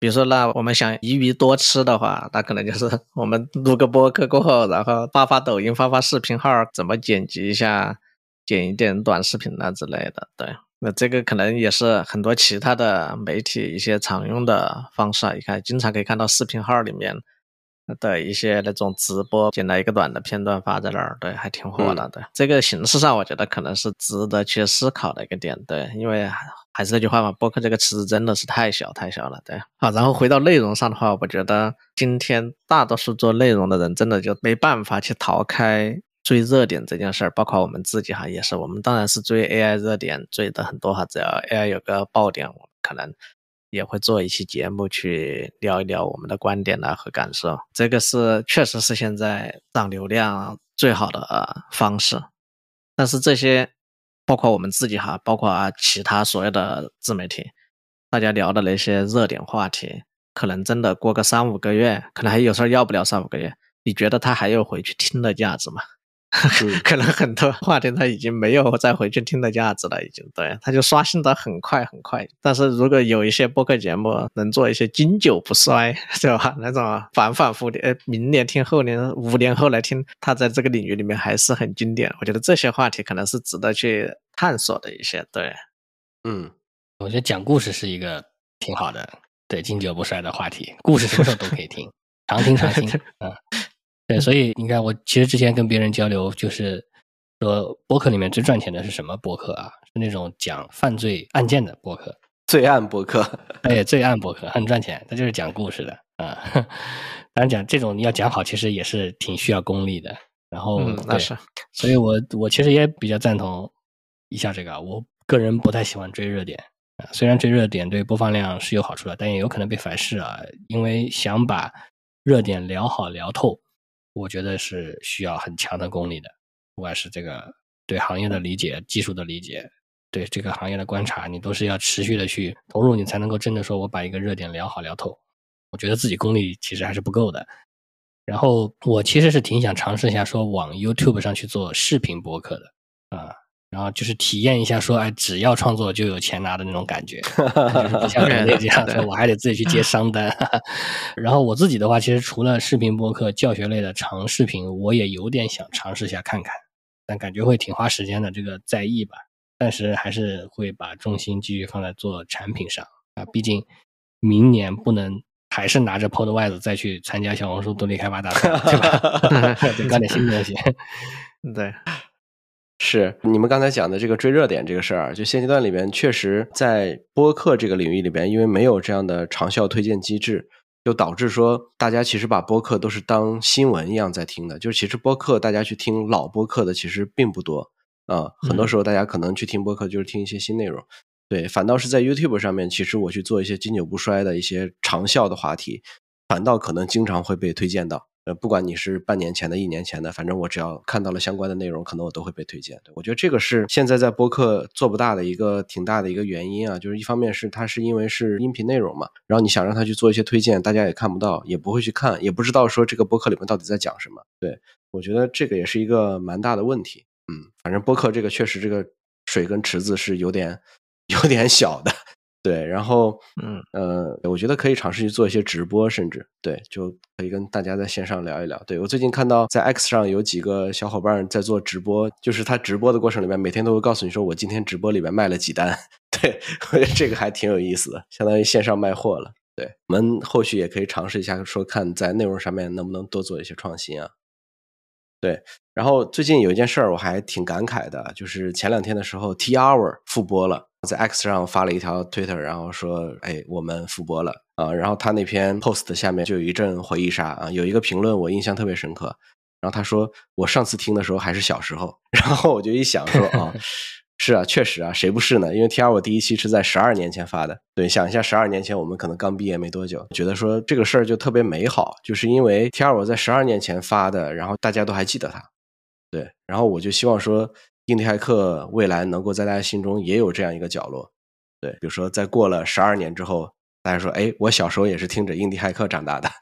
比如说，那我们想一鱼多吃的话，那可能就是我们录个播客过后，然后发抖音、发视频号，怎么剪辑一下，剪一点短视频啊之类的。对，那这个可能也是很多其他的媒体一些常用的方式啊。你看，经常可以看到视频号里面的一些那种直播，剪了一个短的片段发在那儿，对，还挺火的。对，这个形式上我觉得可能是值得去思考的一个点。对，因为还是那句话嘛，播客这个池子真的是太小了。对，好，然后回到内容上的话，我觉得今天大多数做内容的人真的就没办法去逃开追热点这件事儿，包括我们自己哈，也是，我们当然是追 AI 热点追的很多哈，只要 AI 有个爆点，我们可能也会做一期节目去聊一聊我们的观点和感受，这个是确实是现在涨流量最好的方式。但是这些包括我们自己哈，包括其他所有的自媒体，大家聊的那些热点话题，可能真的过个3-5个月，可能还有时候要不了3-5个月，你觉得他还有回去听的价值吗？可能很多话题他已经没有再回去听的价值了，已经，对，他就刷新得很快。但是如果有一些播客节目能做一些经久不衰，对吧？那种反复的，明年听后年5年后来听，他在这个领域里面还是很经典。我觉得这些话题可能是值得去探索的一些。对， 我觉得讲故事是一个挺好的，对，经久不衰的话题，故事什么时候都可以听，常听。对，所以你看，我其实之前跟别人交流，就是说播客里面最赚钱的是什么播客啊？是那种讲犯罪案件的播客， 罪案播客。 对，罪案播客很赚钱，它就是讲故事的啊。当然讲这种你要讲好，其实也是挺需要功力的。然后， 那是， 所以我其实也比较赞同一下这个，我个人不太喜欢追热点啊。虽然追热点对播放量是有好处的，但也有可能被反噬啊，因为想把热点聊好聊透。我觉得是需要很强的功力的，不管是这个对行业的理解、技术的理解，对这个行业的观察，你都是要持续的去投入，你才能够真的说我把一个热点聊好聊透。我觉得自己功力其实还是不够的。然后我其实是挺想尝试一下说往 YouTube 上去做视频播客的啊。然后就是体验一下说，只要创作就有钱拿的那种感觉，就是不像国内这样说，我还得自己去接商单。然后我自己的话，其实除了视频播客、教学类的长视频，我也有点想尝试一下看看，但感觉会挺花时间的，这个在意吧。但是还是会把重心继续放在做产品上啊，毕竟明年不能还是拿着 Podwise 再去参加小红书独立开发大赛，对吧？得搞点新东西。 对。 是你们刚才讲的这个追热点这个事儿，就现阶段里边确实在播客这个领域里边，因为没有这样的长效推荐机制，就导致说大家其实把播客都是当新闻一样在听的，就是其实播客大家去听老播客的其实并不多啊，很多时候大家可能去听播客就是听一些新内容，对，反倒是在 YouTube 上面，其实我去做一些经久不衰的一些长效的话题，反倒可能经常会被推荐到。不管你是半年前的、1年前的，反正我只要看到了相关的内容，可能我都会被推荐。对，我觉得这个是现在在播客做不大的一个挺大的一个原因啊，就是一方面是它是因为是音频内容嘛，然后你想让它去做一些推荐，大家也看不到，也不会去看，也不知道说这个播客里面到底在讲什么。对，我觉得这个也是一个蛮大的问题。反正播客这个确实这个水跟池子是有点小的。对，然后我觉得可以尝试去做一些直播，甚至对，就可以跟大家在线上聊一聊。对，我最近看到在 X 上有几个小伙伴在做直播，就是他直播的过程里面每天都会告诉你说我今天直播里面卖了几单。对，我觉得这个还挺有意思的，相当于线上卖货了。对，我们后续也可以尝试一下，说看在内容上面能不能多做一些创新啊。对，然后最近有一件事儿我还挺感慨的，就是前2天的时候 T-Hour 复播了，在 X 上发了一条 Twitter， 然后说我们复播了啊，然后他那篇 post 下面就有一阵回忆杀啊，有一个评论我印象特别深刻，然后他说我上次听的时候还是小时候，然后我就一想说是啊，确实啊，谁不是呢？因为 T-Hour 第1期是在12年前发的，对，想一下12年前我们可能刚毕业没多久，觉得说这个事儿就特别美好，就是因为 T-Hour 在12年前发的，然后大家都还记得它，对，然后我就希望说印地骇客未来能够在大家心中也有这样一个角落，对，比如说在过了12年之后，大家说我小时候也是听着印地骇客长大的，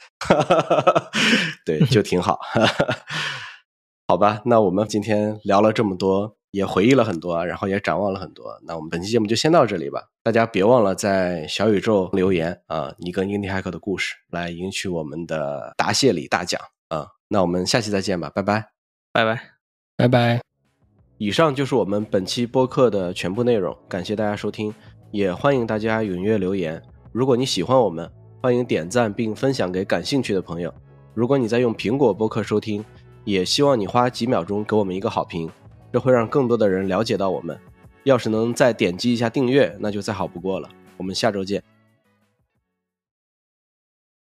对，就挺好。好吧，那我们今天聊了这么多也回忆了很多，然后也展望了很多。那我们本期节目就先到这里吧，大家别忘了在小宇宙留言啊，你跟印第骇客的故事，来赢取我们的答谢礼大奖啊。那我们下期再见吧，拜拜， 拜拜， 拜拜。 以上就是我们本期播客的全部内容，感谢大家收听，也欢迎大家踊跃留言。如果你喜欢我们，欢迎点赞并分享给感兴趣的朋友。如果你在用苹果播客收听，也希望你花几秒钟给我们一个好评，这会让更多的人了解到我们。要是能再点击一下订阅，那就再好不过了。我们下周见。